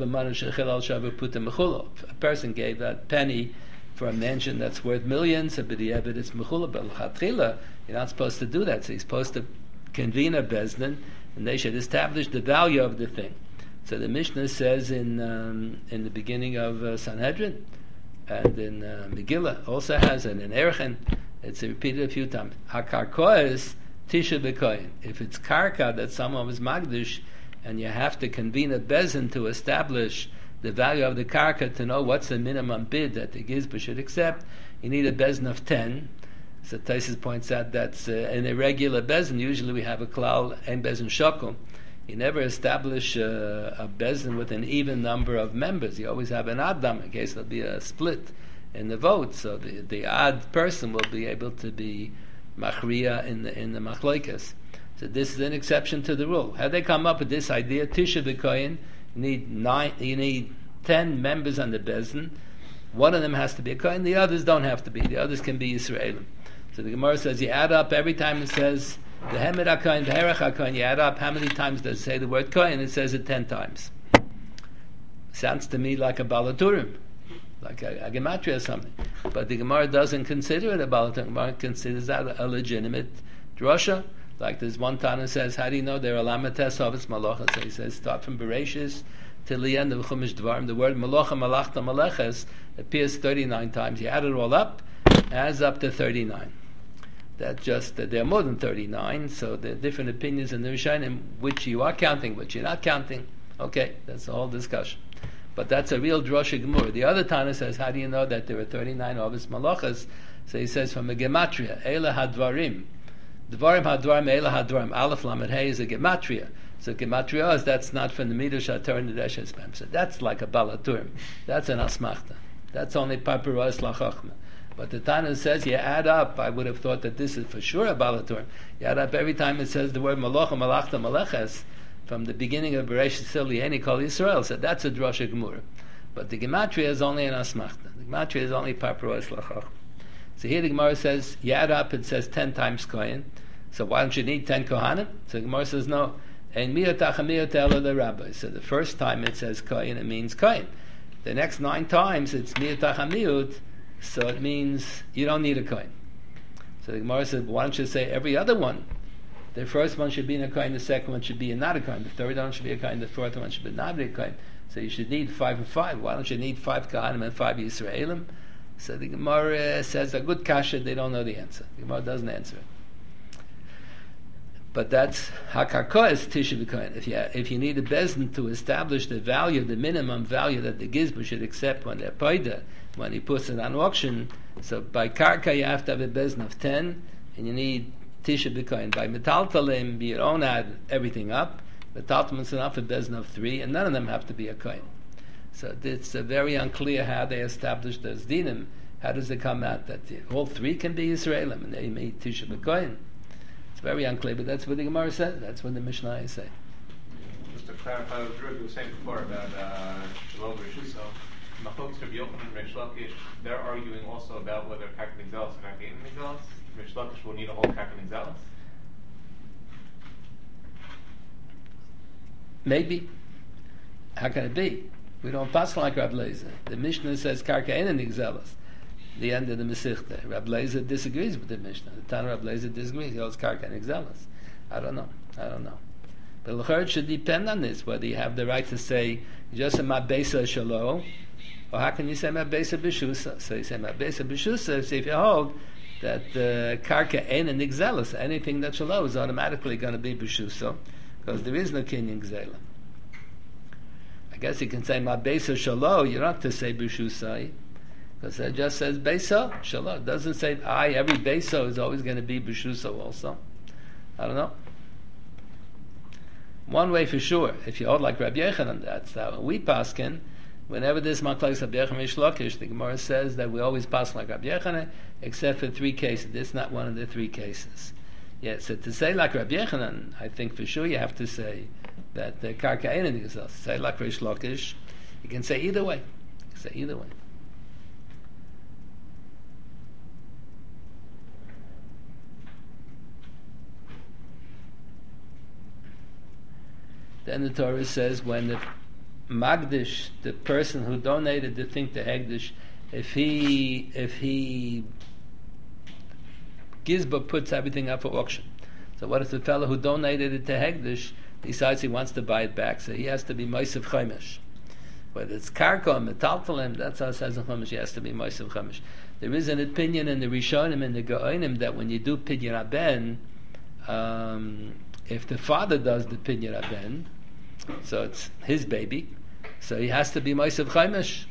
person gave a penny for a mansion that's worth millions, but the Eved is mechula. But l'chatchila, you're not supposed to do that. So he's supposed to convene a bezdin, and they should establish the value of the thing. So the Mishnah says in um, in the beginning of uh, Sanhedrin, and in uh, Megillah also has it in Erchen. It's repeated a few times. Hakarkois tisha b'koyin. If it's karka that someone was magdish, and you have to convene a bezin to establish the value of the karka to know what's the minimum bid that the gizba should accept, you need a bezin of ten. So Taisus points out that's uh, an irregular bezin. Usually we have a klal and bezin shokum. You never establish uh, a bezin with an even number of members. You always have an adam in case there'll be a split in the vote. So the, the odd person will be able to be machriya in the in the machloikas. So this is an exception to the rule. How they come up with this idea? Tisha b'koyin. You need nine. You need ten members on the bezin. One of them has to be a kohen. The others don't have to be. The others can be Yisraelim. So the Gemara says you add up every time it says the hemed hakohen, the herach hakohen. You add up how many times does it say the word kohen? It says it ten times. Sounds to me like a balaturim, like a, a gematria or something. But the Gemara doesn't consider it a balaturim. The Gemara considers that a legitimate drasha. Like there's one Tana says, how do you know they're a lamates of its malacha? So he says, start from Bereshis till the end of Chumash Dvarim. The word malacha, malachta, maleches appears thirty-nine times. You add it all up, adds up to thirty-nine. That just, uh, there are more than thirty-nine, so there are different opinions in the Rishonim, which you are counting, which you're not counting. Okay, that's the whole discussion. But that's a real drosha gemur. The other Tana says, how do you know that there are thirty-nine of its malachas? So he says, from a gematria, Eila hadvarim. Dvarim hadvarim, Eila hadvarim. Aleph lamed hey is a gematria. So gematria is, that's not from the Midrash HaTorah and the Reshes Pem. So that's like a balaturim. That's an asmachta. That's only papiros lachachma. But the Tana says you add up. I would have thought that this is for sure a balaturim. You add up every time it says the word malacha, malachta, maleches from the beginning of Bereshit till the end, called Yisrael. So that's a drosha gemura. But the gematria is only an asmachta. The gematria is only papiros lachachma. So here the Gemara says, you add up, it says ten times kohen. So why don't you need ten kohanim? So the Gemara says, no. And the rabbi. So the first time it says kohen, it means kohen. The next nine times it's miyatachamiyut, so it means you don't need a kohen. So the Gemara says, why don't you say every other one? The first one should be in a kohen, the second one should be in not a kohen, the third one should be a kohen, the fourth one should be not a kohen. So you should need five and five. Why don't you need five kohanim and five Yisraelim? So the Gemara says a good kasha, they don't know the answer. The Gemara doesn't answer it. But that's hakarko is tisha b'kohen. If you if you need a bezdin to establish the value, the minimum value that the gizba should accept when they're paida, when he puts it on auction. So by karka you have to have a bezdin of ten, and you need tisha b'kohen. By metaltalim you don't add everything up. Metaltalim is enough a bezdin of three, and none of them have to be a kohen. So it's uh, very unclear how they established those dinim. How does it come out that the, all three can be Yisraelim and they made Tisha B'Kohen? It's very unclear, but that's what the Gemara says. That's what the Mishnah say. Just to clarify what Drew was saying before about Shalom Rishuso, Machlokas Rabbi Yochanan and Reish Lakish, they're arguing also about whether Karkan Zealous or Karkan Zealous. Reish Lakish will need a whole Karkan Zealous. Maybe. How can it be? We don't pass like Rab Lezer. The Mishnah says Karka Ein Nigzelas. The end of the Mesichte. Rab Lezer disagrees with the Mishnah. The Tan Rab Lezer disagrees. He holds Karka Nigzelas. I don't know. I don't know. But the should depend on this, whether you have the right to say just a Mabesa Shalom, Or how can you say Mabesa B'Shusa? So you say Mabesa B'Shusa, so if you hold that uh, Karka Ein and Nigzelis, anything that Shalo is automatically going to be B'Shusa, because there is no Kinyan Gzela. I guess you can say Mabesa Shalo, you don't have to say B'Shusa, because it just says Besa Shalo. It doesn't say, I, every Besa is always going to be B'Shusa also. I don't know. One way for sure, if you hold like Rabbi Yochanan, that's how we paskin. Whenever this machlokes Rabbi Yochanan Reish Lakish, the Gemara says that we always pass like Rabbi Yochanan, except for three cases. This is not one of the three cases. Yeah, so to say like Rabbi Yochanan, I think for sure you have to say that the karka ain't anything else. Say like Reish Lakish, you can say either way. You can say either way. Then the Torah says when the Magdish, the person who donated the thing to Hegdish, if he if he Gizba puts everything up for auction. So what if the fellow who donated it to Hegdish decides he wants to buy it back? So he has to be Moisav Chaimish. Whether it's Karka or Metaltalim, that's how it says in Chaimish, he has to be Moisav Chaimish. There is an opinion in the Rishonim and the Gaonim that when you do Pidyon Aben, um, if the father does the Pidyon Aben, so it's his baby, so he has to be Moisav Chaimish.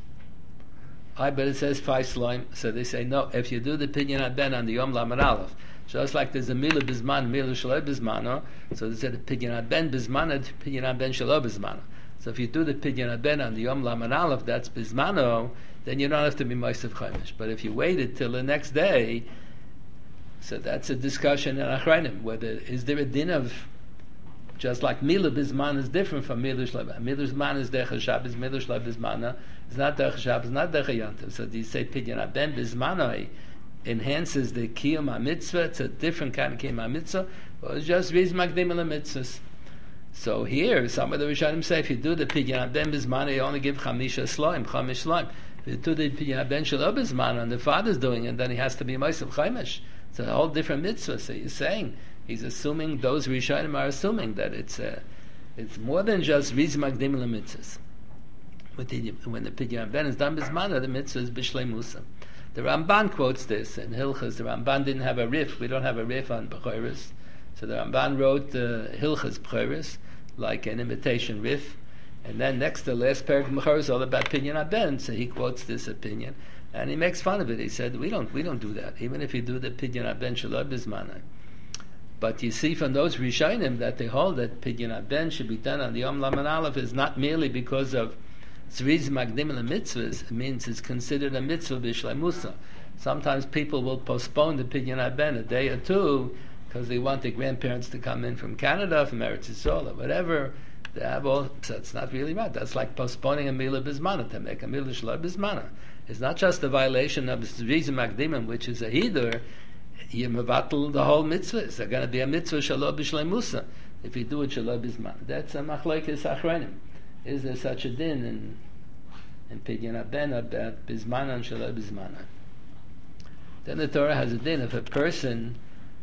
I but it says Fai Sloim, so they say no, if you do the Pidyon Aben on the Yom Lamed Aleph, just like there's a Mila Bizman, Mila Shaloi Bizmano, so they said the Pidyon Aben Bizmana, Pidyon Aben Shaloi Bizmano. So if you do the Pidyon Aben on the Yom Lamed Aleph, that's Bizmano, then you don't have to be Moisav Chaimish. But if you waited till the next day, so that's a discussion in Achrayim, whether is there a din of, just like Mila Bizman is different from Mila Shlab. Mila Bizman is Decha Shabbos, Mila Shlab Bizmana is not Decha Shabbos, not Decha Yantav. So do you say Pidyon Aben Bizmana enhances the Kiyum HaMitzvah, it's a different kind of Kiyum HaMitzvah, or it's just Riz Magdim Ala Mitzvahs. So here, some of the Rishonim say if you do the Pidyon Aben Bizmana, you only give Chamisha Sloim, Chamish Sloim. If you do the Pidyon Aben Shelo Bizmana, and the father's doing it, then he has to be Moisav Chaimish. It's a whole different mitzvah. So you're saying, he's assuming, those Rishonim are assuming that it's a, it's more than just Riz Magdim Ala Mitzvahs. When the Pidyon Aben is done Bizmana, the mitzvah is Bishlei Musa. The Ramban quotes this in Hilchas. The Ramban didn't have a riff. We don't have a riff on Bechoros. So the Ramban wrote uh, Hilchas Bechoros, like an imitation riff. And then next to the last parak of Bechoros is all about Pidyon Aben. So he quotes this opinion. And he makes fun of it. He said, we don't we don't do that. Even if you do the Pidyon Aben Shaloi Bizmana. But you see from those Rishonim that they hold that Pidyon Aben should be done on the Yom Lamed Aleph is not merely because of Tzriz Magdim Ala Mitzvahs, it means it's considered a mitzvah b'shlei Musa. Sometimes people will postpone the Pidyon Aben a day or two because they want their grandparents to come in from Canada, from Eretz Yisrael, or whatever. They have all, so it's not really right. That's like postponing a Mila Bizmana, to make a Mila Shaloi Bizmana. It's not just a violation of Tzriz Magdimim, which is a Hidur, you mevatel the whole mitzvah. It's going to be a mitzvah Shaloi b'shlei Musa if you do it Shaloi Bizmana. That's a machlokes achronim. Is there such a din in in Pidyon Aben about Bizmana and Shaloi Bizmana? Then the Torah has a din if a person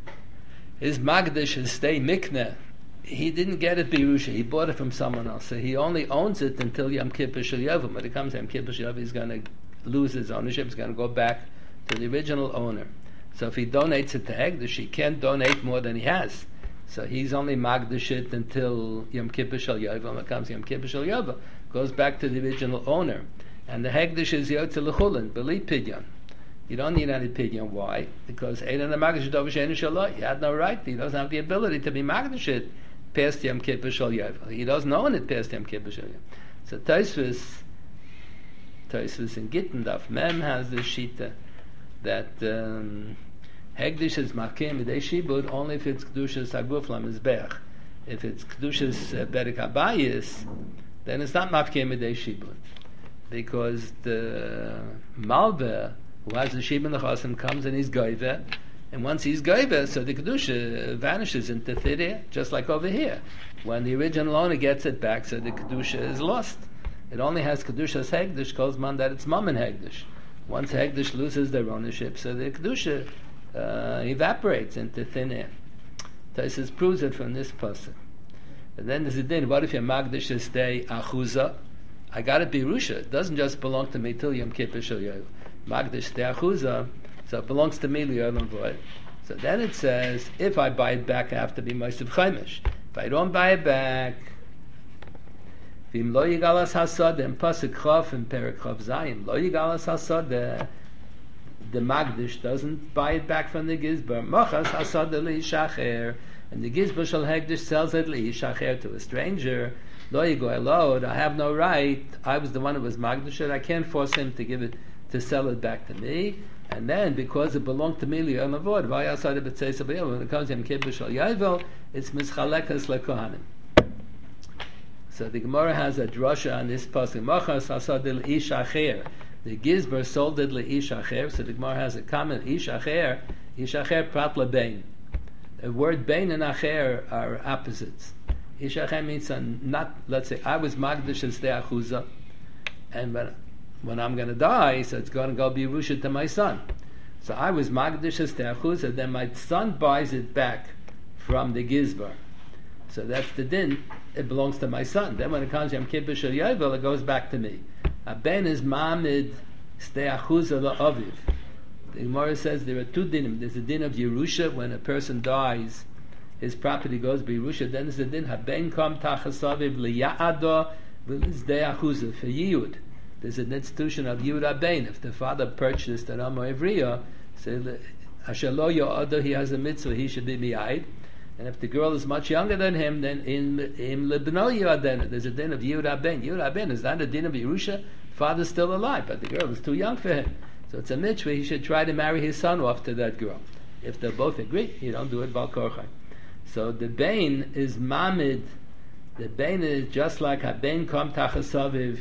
his Magdish his stay Mikneh, he didn't get it Birusha, he bought it from someone else, so he only owns it until Yom Kippur Shel Yavim. When it comes to Yom Kippur Shel Yavim, he's going to lose his ownership. He's going to go back to the original owner. So if he donates it to Hegdish, he can't donate more than he has. So he's only Magdish it until Yom Kippur Shel Yavim. When it comes to Yom Kippur Shel Yavim, goes back to the original owner. And the Hegdish is Yotze L'chulin, B'li Pidyon. You don't need any Pidyon. Why? Because Eidan HaMagdish Dov Sheinu Shaloi. He had no right. He doesn't have the ability to be Magdish it past Yom Kippur Shel Yavim. He doesn't own it past Yom Kippur Shel Yavim. So Tosfos, Tosfos in Gittin Daf Mem has this shita that um, Hegdish is Makim Midei Shibud only if it's Kedushas Haguf LaMizbeach. If it's Kedushas uh, Berek Habayis, then it's not Makim Midei Shibud. Because the Malbeh, who has the Shibud Nechasim, comes and he's Goyve, and once he's Goyve, so the Kedusha vanishes into Thireh, just like over here. When the original owner gets it back, so the Kedusha is lost. It only has Kedushas Hegdish, calls man that it's Mammon Hegdish. Once Hegdish loses their ownership, so the Kedusha uh, evaporates into thin air. Tosfos proves it from this pasuk. And then there's a din, what if your Magdish is stay Achuza? I got it Birusha. It doesn't just belong to me till Yom Kippur Shel Yovel. Magdish Te'achuza, so it belongs to me Li'olam Voed. So then it says, if I buy it back, I have to be Mosif Chaimish. If I don't buy it back, V'im lo yigalas hasodeh, in Pasuk Chof and Perek Chof Zayin, lo yigalas hasodeh, the Magdish doesn't buy it back from the Gizbar. Mochas hasodeh li'ishacher, and the Gizbar shel Hegdish sells it li'ishacher to a stranger. Lo yigoy lod, I have no right. I was the one who was Magdish it. I can't force him to give it, to sell it back to me. And then, because it belonged to me, Li'olam Avod, v'ayasad b'tzeis avayel, when it comes to Yom Kippur Shel Yovel, it's mischalekas lekohanim. So the Gemara has a drasha on this pasuk. Machas hasad ish acher. The Gizbar sold it leish acher. So the Gemara has a comment. Ish acher, ish acher prat lebein. The word bein and acher are opposites. Ish acher means not. Let's say I was magdish as de'achuza, and when when I'm going to die, so it's going to go be Yerusha to my son. So I was magdish as de'achuza. Then my son buys it back from the Gizbar. So that's the din. It belongs to my son. Then when it comes to Yom Kippur Shel Yovel, it goes back to me. A ben is mamid ste'achuza la'aviv. The Gemara says there are two dinim. There's a din of Yerusha. When a person dies, his property goes be Yerusha. Then there's a din haben kam tachasaviv liya'ado v'lizde'achuza for yiyud. There's an institution of yiyud haben. If the father purchased an amo evriya, so asher lo ya'ado, he has a mitzvah, he should be miyayid. And if the girl is much younger than him, then in in Libno Yadena, there's a din of Yud Ben. Yud Ben is not a din of Yerusha. Father's still alive, but the girl is too young for him. So it's a mitzvah. He should try to marry his son off to that girl. If they both agree, you don't do it Bal Korchai. So the Bain is Mamid. The Bain is just like Haben Kam Tachasaviv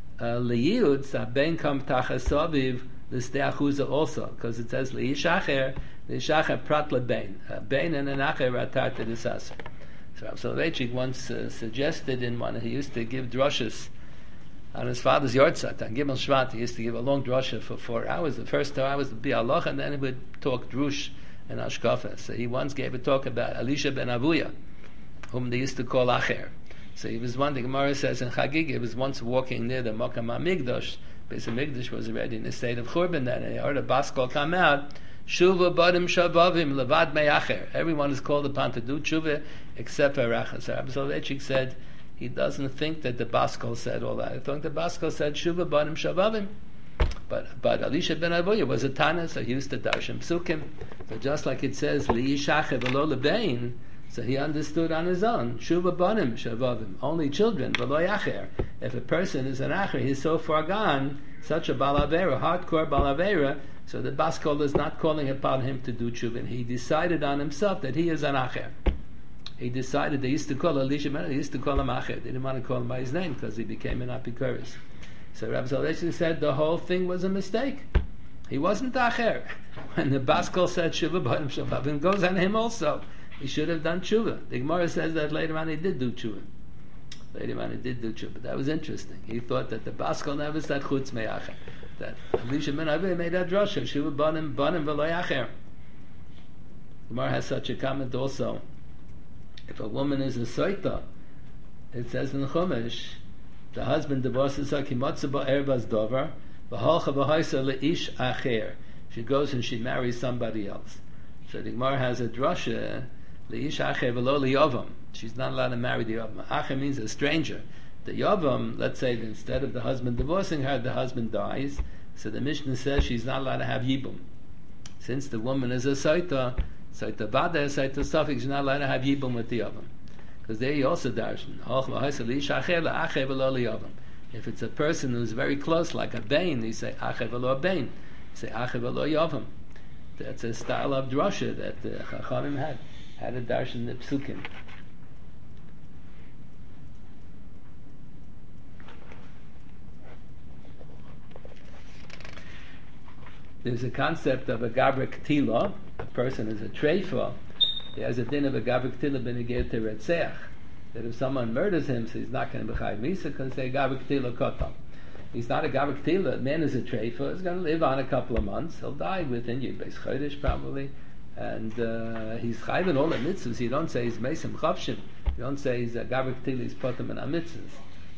Liyud. So Haben Kam Tachasaviv L'Steachuza also, because it says Liyishacher. The Shacha Prat LeBain. Bain and an Acher Atar to the Sasser. So Rav Soloveitchik once uh, suggested in one, he used to give drushes on his father's yortzeit. On Gimel Shvat, he used to give a long drusha for four hours. The first two hours would be Allah, and then he would talk drush and Ashkafa. So he once gave a talk about Elisha ben Avuya, whom they used to call Acher. So he was one, the Gemara says in Chagig, he was once walking near the Mokam HaMikdash. Beis HaMikdash was already in a state of Churban then, and he heard a baskol come out, Shuva badim shavavim levad me'acher. Everyone is called upon to do tshuva except for Rachel. So Rabbi Soloveitchik said he doesn't think that the Baskol said all that. I think the Baskol said Shuva badim shavavim. But but Elisha ben Avuya was a Tana, so he used to darshan psukim. So just like it says li'ishacher v'lo lebein, so he understood on his own Shuva badim shavavim. Only children v'lo yacher. If a person is an acher, he's so far gone, such a balavera, hardcore balavera. So the Baskol is not calling upon him to do tshuva. He decided on himself that he is an acher. He decided, they used to call Elisha, they used to call him acher. They didn't want to call him by his name because he became an apikoros. So Rabbi Soloveitchik said the whole thing was a mistake. He wasn't acher. When the Baskol said tshuva, b'adam shavavim, goes on him also. He should have done tshuva. The Gemara says that later on he did do tshuva. Later on he did do tshuva. But that was interesting. He thought that the Baskol never said chutz me'acher. That Elisha ben Avuya made that drasha. Shuva banim banim v'lo yacher. Gemara has such a comment also. If a woman is a soita, it says in Chumash, the husband divorces her kimotza ba'erbas dover v'holcha b'hoisa le'ish acher. She goes and she marries somebody else. So the Gemara has a drasha le'ish acher v'lo liyavam. She's not allowed to marry the yavam. Acher means a stranger. The Yavam, let's say that instead of the husband divorcing her, the husband dies. So the Mishnah says she's not allowed to have Yibum. Since the woman is a Saita, Saita Bada, Saita Safik, she's not allowed to have Yibum with the Yavam. Because there you also darshan. If it's a person who's very close, like a Bain, you say Acher v'lo Bain. You say Acher v'lo Yavam. That's a style of drasha that the Chachamim had. Had a darshan the Psukim. There's a concept of a gabrik tila. A person is a treifa. He has a din of a gabrik tila beneged to retzeach. That if someone murders him, so he's not going to be chayiv misa, because they gabrik tila kotam. He's not a gabrik tila. A man is a treifa. He's going to live on a couple of months. He'll die within Yud Beis Chodesh probably, and uh, he's chayiv in all the mitzvahs. You don't say he's mesim chavshim. You don't say he's a gabrik tila. He's potam and mitzvahs.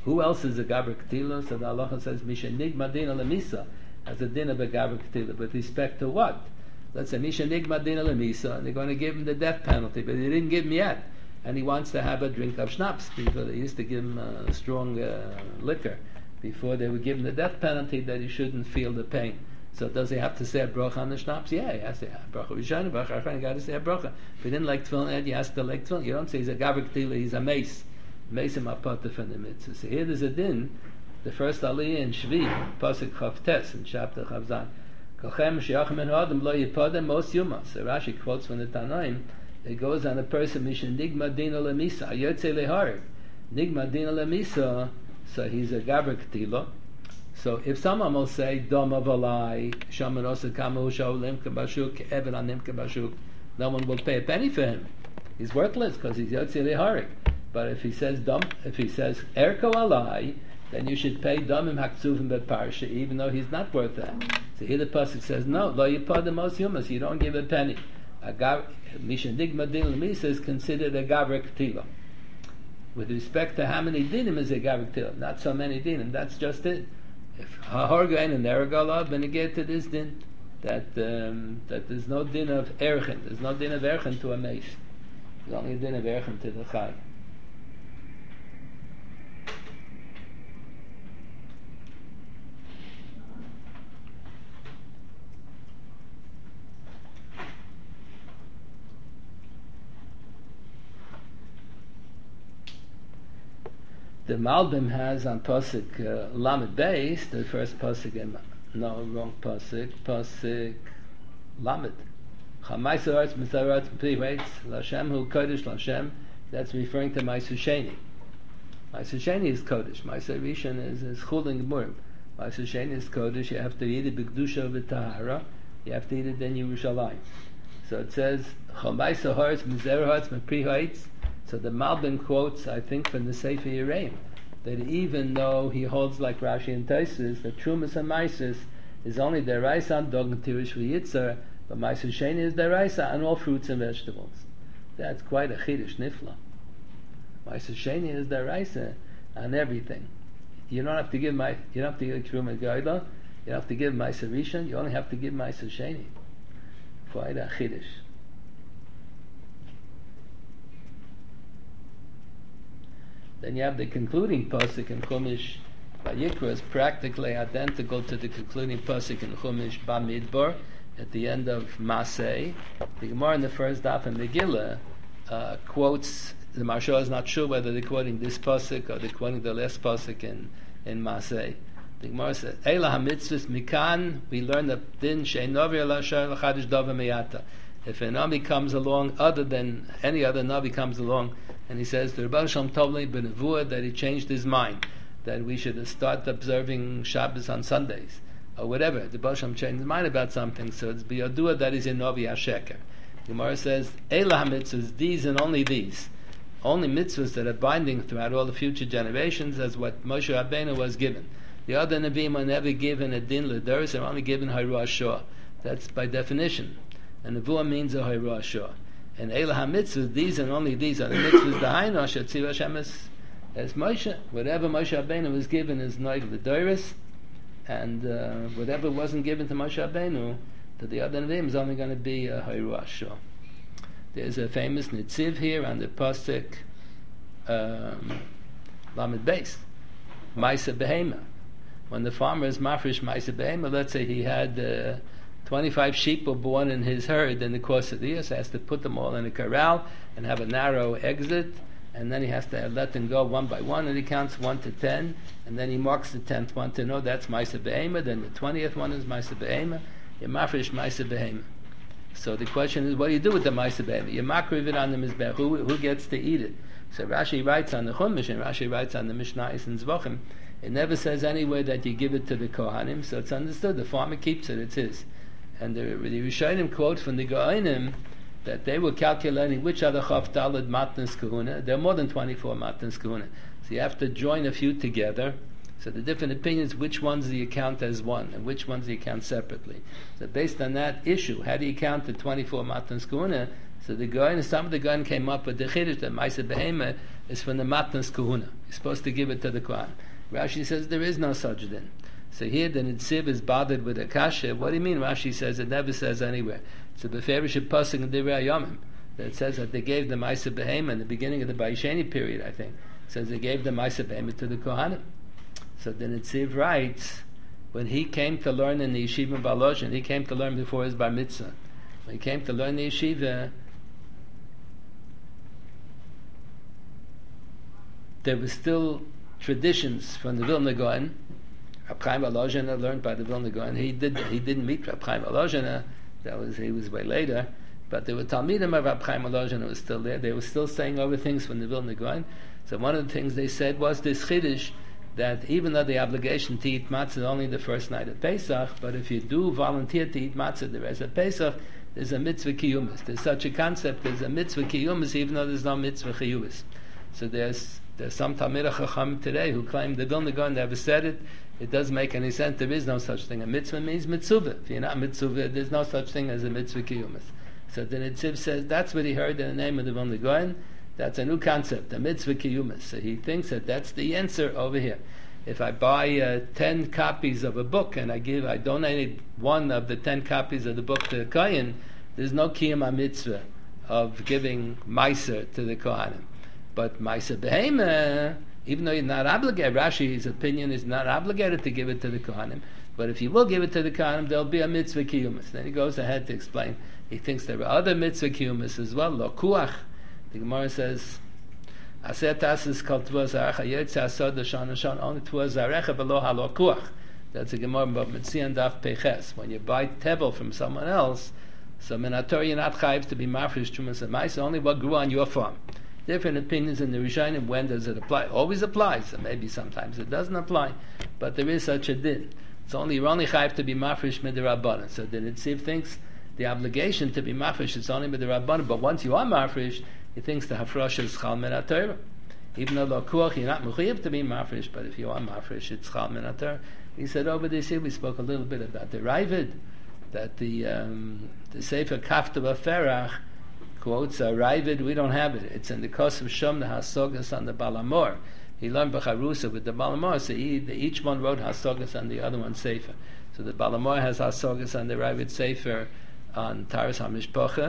Who else is a Gabra Ketila? So the halacha says, Misha Nigma Dina Lemisa, as a din of a Gabra Ketila. With respect to what? Let's say Misha Nigma Dina Lemisa, and they're going to give him the death penalty, but they didn't give him yet. And he wants to have a drink of schnapps, because they used to give him uh, strong uh, liquor before they would give him the death penalty, that he shouldn't feel the pain. So does he have to say a bracha on the schnapps? Yeah, he has to say a bracha. Rishon, bracha achron, he got to say a bracha. If he didn't like tefillin, he has to like tefillin. You don't say he's a Gabra Ketila, he's a mace. Mace him apata from the mitzvah. So here there's a din, the first aliyah in Shvi, pasuk Chavtes, in chapter Chavzan. Kochem shiachim en adam lo yipadem mos yuma. So Rashi quotes from the Tanaim, it goes on a person, mishin nigma dina lemisa, ayotze leharig. Nigma dina lemisa, so he's a Gabra Ketila. So if someone will say, Dom of Alai, Shaman Osa Kamu Shaolim Kabashuk, Eben Anim Kabashuk, no one will pay a penny for him. He's worthless because he's Yotzi Leharik. But if he says Dom, if he says Erko Alai, then you should pay Domim Haksuvim Beparsha, even though he's not worth that. So here the pasuk says, no, Lo Yipad Mos Yumas, you don't give a penny. A Mishan Digma Din Lemisa is considered a Gabra Ketila. With respect to how many dinim is a Gabra Ketila, not so many dinim, that's just it. If Hahorgain and Ergalav, then you get to this din that um, that there's no din of Erchen, there's no din of Erchen to a Meish. There's only a din of Erchen to the Chai. The Malbim has on Pasuk uh, Lamed Beis, the first Pasuk, in, no, wrong Pasuk, Pasuk Lamed. Chamaisa Arts, Mitzvah Arts, P'ri Reitz, Lashem Hu Kodesh Lashem, that's referring to Ma'aser Sheni. Ma'aser Sheni is Kodesh, Ma'aser Rishon is, is Chulin Gemurim. Ma'aser Sheni is Kodesh, you have to eat it B'Kedusha V'Tahara, you have to eat it in Yerushalayim. So it says, Chamaisa Arts, Mitzvah Arts, P'ri Reitz. So the Malbim quotes, I think, from the Sefer Yereim, that even though he holds like Rashi and Taisus, that Trumas and Maisus is only deraisa on dog and tirish v'yitzar, but Maisus Sheni is deraisa on all fruits and vegetables. That's quite a chiddush nifla. Maisus Sheni is deraisa on everything. You don't have to give my, you don't have to give Truma Gaida, you don't have to give Maisus Rishon, you only have to give Maisus Sheni. Quite a chiddush. Then you have the concluding pasuk in Chumash Vayikra is practically identical to the concluding pasuk in Chumash Bamidbar at the end of Masei. The Gemara in the first daf in Megillah uh, quotes, the Maharsha is not sure whether they're quoting this pasuk or they're quoting the last pasuk in, in Masei. The Gemara says, Eila ha-mitzvahs mikan, we learn the din she'enovi ala shar l'chadish dava meyata. If a Navi comes along, other than any other Navi comes along, and he says, the Rebbe Shalom Tovli b'nevuah, that he changed his mind, that we should start observing Shabbos on Sundays, or whatever. The Rebbe Shalom changed his mind about something, so it's b'yodua that is in Novi HaSheker. The Gemara says, Eila ha-mitzvahs, these and only these. Only mitzvahs that are binding throughout all the future generations, as what Moshe Rabbeinu was given. The other Nevi'im are never given a din l'doros, they're only given Hayru Ashur. That's by definition. And Nevuah means a Hayru Ashur. And Eila ha-mitzvahs, these and only these are the mitzvahs d'hainu asher tzivah Hashem as Moshe. Whatever Moshe Rabbeinu was given is noig l'doros, and uh, whatever wasn't given to Moshe Rabbeinu, to the other Nevi'im is only going to be a Hayru Ashur. There's a famous nitziv here on the pasuk um, Lamed Beis, Ma'aser Behema. When the farmer is mafresh Ma'aser Behema, let's say he had uh, twenty-five sheep were born in his herd in the course of the year, so he has to put them all in a corral and have a narrow exit, and then he has to let them go one by one, and he counts one to ten, and then he marks the tenth one to know that's Ma'aser Behema, then the twentieth one is Ma'aser Behema, you mafresh Ma'aser Behema. So the question is, what do you do with the Ma'aser Behema? You makriv it on the Mizbech. Who, who gets to eat it? So Rashi writes on the Chumash, and Rashi writes on the Mishnah in Zvachim, it never says anywhere that you give it to the Kohanim, so it's understood. The farmer keeps it, it's his. And the, the Rishonim quote from the Goinim that they were calculating which are the Chav Daled Matnas Kahuna. There are more than twenty-four Matnas Kahuna. So you have to join a few together. So the different opinions, which ones do you count as one, and which ones do you count separately? So based on that issue, how do you count the twenty-four Matnas Kahuna? So the Goinim, some of the Goinim came up with the Chiddush that Ma'aser Behema is from the Matnas Kahuna. You're supposed to give it to the Kohen. Rashi says there is no such din. So here the Nitziv is bothered with a kasha. What do you mean? Rashi says it never says anywhere. It's a beferish pasuk in Divrei Hayomim that says that they gave the Ma'aseh Behema in the beginning of the Baisheni period, I think. It says they gave the Ma'aseh Behema to the Kohanim. So the Nitziv writes, when he came to learn in the yeshiva in Baloshin, he came to learn before his bar mitzvah. When he came to learn the yeshiva, there were still traditions from the Vilna Gaon. Rab Chaim Volozhin learned by the Vilna Gaon. He did. He didn't meet Rab Chaim Volozhin. That was he was way later. But there were Talmidim of Rab Chaim Volozhin who was still there. They were still saying over things from the Vilna Gaon. So one of the things they said was this chiddush that even though the obligation to eat matzah is only the first night of Pesach, but if you do volunteer to eat matzah the rest of Pesach, there's a mitzvah kiyumis. There's such a concept. There's a mitzvah kiyumis even though there's no mitzvah chiyumis. So there's there's some Talmidei Chacham today who claim the Vilna Gaon never said it. It doesn't make any sense. There is no such thing. A mitzvah means mitzvah. If you're not mitzvah, there's no such thing as a mitzvah kiyumis. So the Nitziv says that's what he heard in the name of the Vilna Gaon. That's a new concept, a mitzvah kiyumis. So he thinks that that's the answer over here. If I buy uh, ten copies of a book and I give, I donate one of the ten copies of the book to the Kohen, there's no kiyum mitzvah of giving meiser to the Kohanim. But meiser behema, even though you're not obligated, Rashi's opinion is not obligated to give it to the Kohanim, but if you will give it to the Kohanim, there'll be a mitzvah kiyumis. Then he goes ahead to explain, he thinks there are other mitzvah kiyumis as well, lo kuach. The Gemara says, Aser tasis kol tvua zarecha yetze asod l'shon l'shon only tvua zarecha v'lo halo kuach. That's a Gemara about Metzian Daf Peches. When you buy tevel from someone else, so minator you're not chayiv to be mafresh trumas and ma'aser, only what grew on your farm. Different opinions in the Rishonim. When does it apply? Always applies. So maybe sometimes it doesn't apply, but there is such a din. It's only you're only chayiv to be mafresh midirabbanan. So the Nitziv thinks the obligation to be mafresh is only midirabbanan, but once you are mafresh, he thinks the hafrosh is chal min haTorah. Even though lo kuach you're not mechuyev to be mafresh, but if you are mafresh, it's chal min haTorah. He said over this year we spoke a little bit about the Ravid, that the um, the Sefer Kaftava Ferach quotes a Ravid. We don't have it. It's in the Kosev Shom the Hasogas on the Balamor. He learned Becharusa with the Balamor, so he, the, each one wrote Hasogas on the other one Sefer. So the Balamor has Hasogas on the Ravid Sefer on Taras HaMishpocha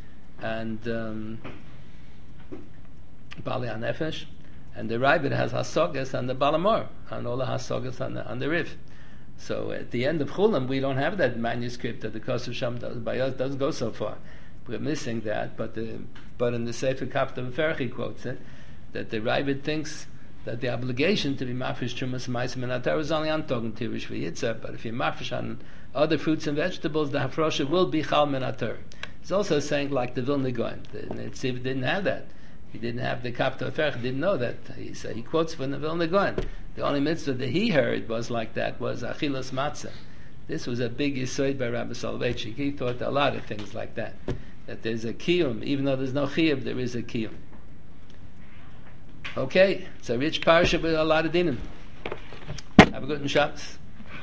and um, Bali HaNefesh, and the Ravid has Hasogas on the Balamor, on all the Hasogas on the, on the Rif. So at the end of Chulam, we don't have that manuscript that the Kosev Shom does, by us doesn't go so far. We're missing that, but the, but in the Sefer Kapta V'Ferach he quotes it, that the Ravid thinks that the obligation to be mafresh trumas ma'aser min haTorah is only on Togen Tirish v'Yitzah, but if you're mafresh on other fruits and vegetables, the hafrosha will be chal min haTorah. He's also saying like the Vilna Gaon. The Nitziv didn't have that. He didn't have the Kapta V'Ferach, didn't know that. He said, he quotes from the Vilna Gaon. The only mitzvah that he heard was like that, was achilas matzah. This was a big yisoid by Rabbi Soloveitchik. He thought a lot of things like that. That there's a kiyum, even though there's no chiyuv, there is a kiyum. Okay, it's a rich parasha with a lot of dinim. Have a good Shabbos.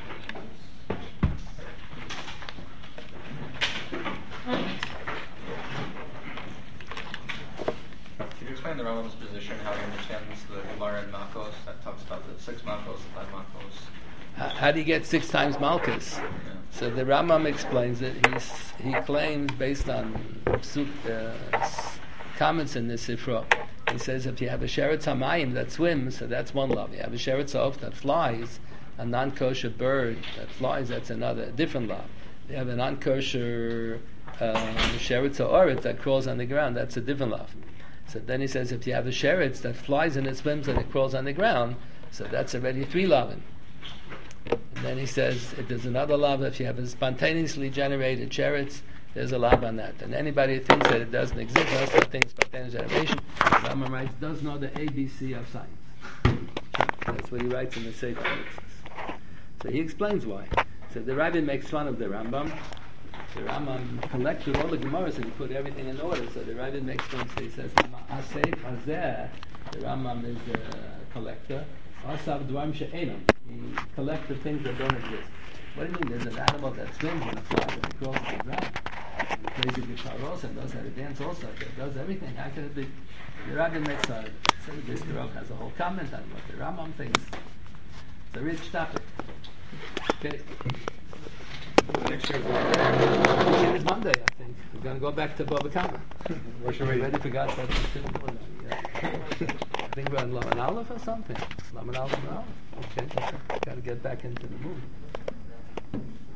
Could you explain the Rambam's position, how he understands the Gemara in Makos that talks about the six Makos, the five Makos? How, how do you get six times Malchus? Yeah. So the Rambam explains it. He's, he claims, based on uh, comments in the Sifra, he says if you have a sheretz hamayim that swims, so that's one love. You have a sheretz of that flies, a non-kosher bird that flies, that's another, a different love. You have a non-kosher uh, sheretz oret that crawls on the ground, that's a different love. So then he says if you have a sheretz that flies and it swims and it crawls on the ground, so that's already three lavin. And then he says if there's another lava, if you have a spontaneously generated sheretz, there's a lab on that. And anybody who thinks that it doesn't exist, knows that things spontaneous generation, Rambam writes, does know the A B C of science. That's what he writes in the Sefer. So he explains why. So the Rabbi makes fun of the Rambam. The Rambam collected all the Gemaras and he put everything in order. So the Rabbi makes fun. So he says, Asef Hazeh, the Rambam is a collector. Asav Dvarim She'enam. He collects the things that don't exist. What do you mean? There's an animal that swims and flies and crawls on the ground. plays the guitar also, knows how to dance also, does everything. How can it be? The Rabbin makes a, so this Rav has a whole comment on what the Rambam thinks. It's a rich topic. Okay. Next year, Next year is Monday, I think. We're going to go back to Bava Kama. where should We we? already forgot that. I think we're on Laman Aleph or something. Laman Aleph now? Okay. Got to get back into the mood.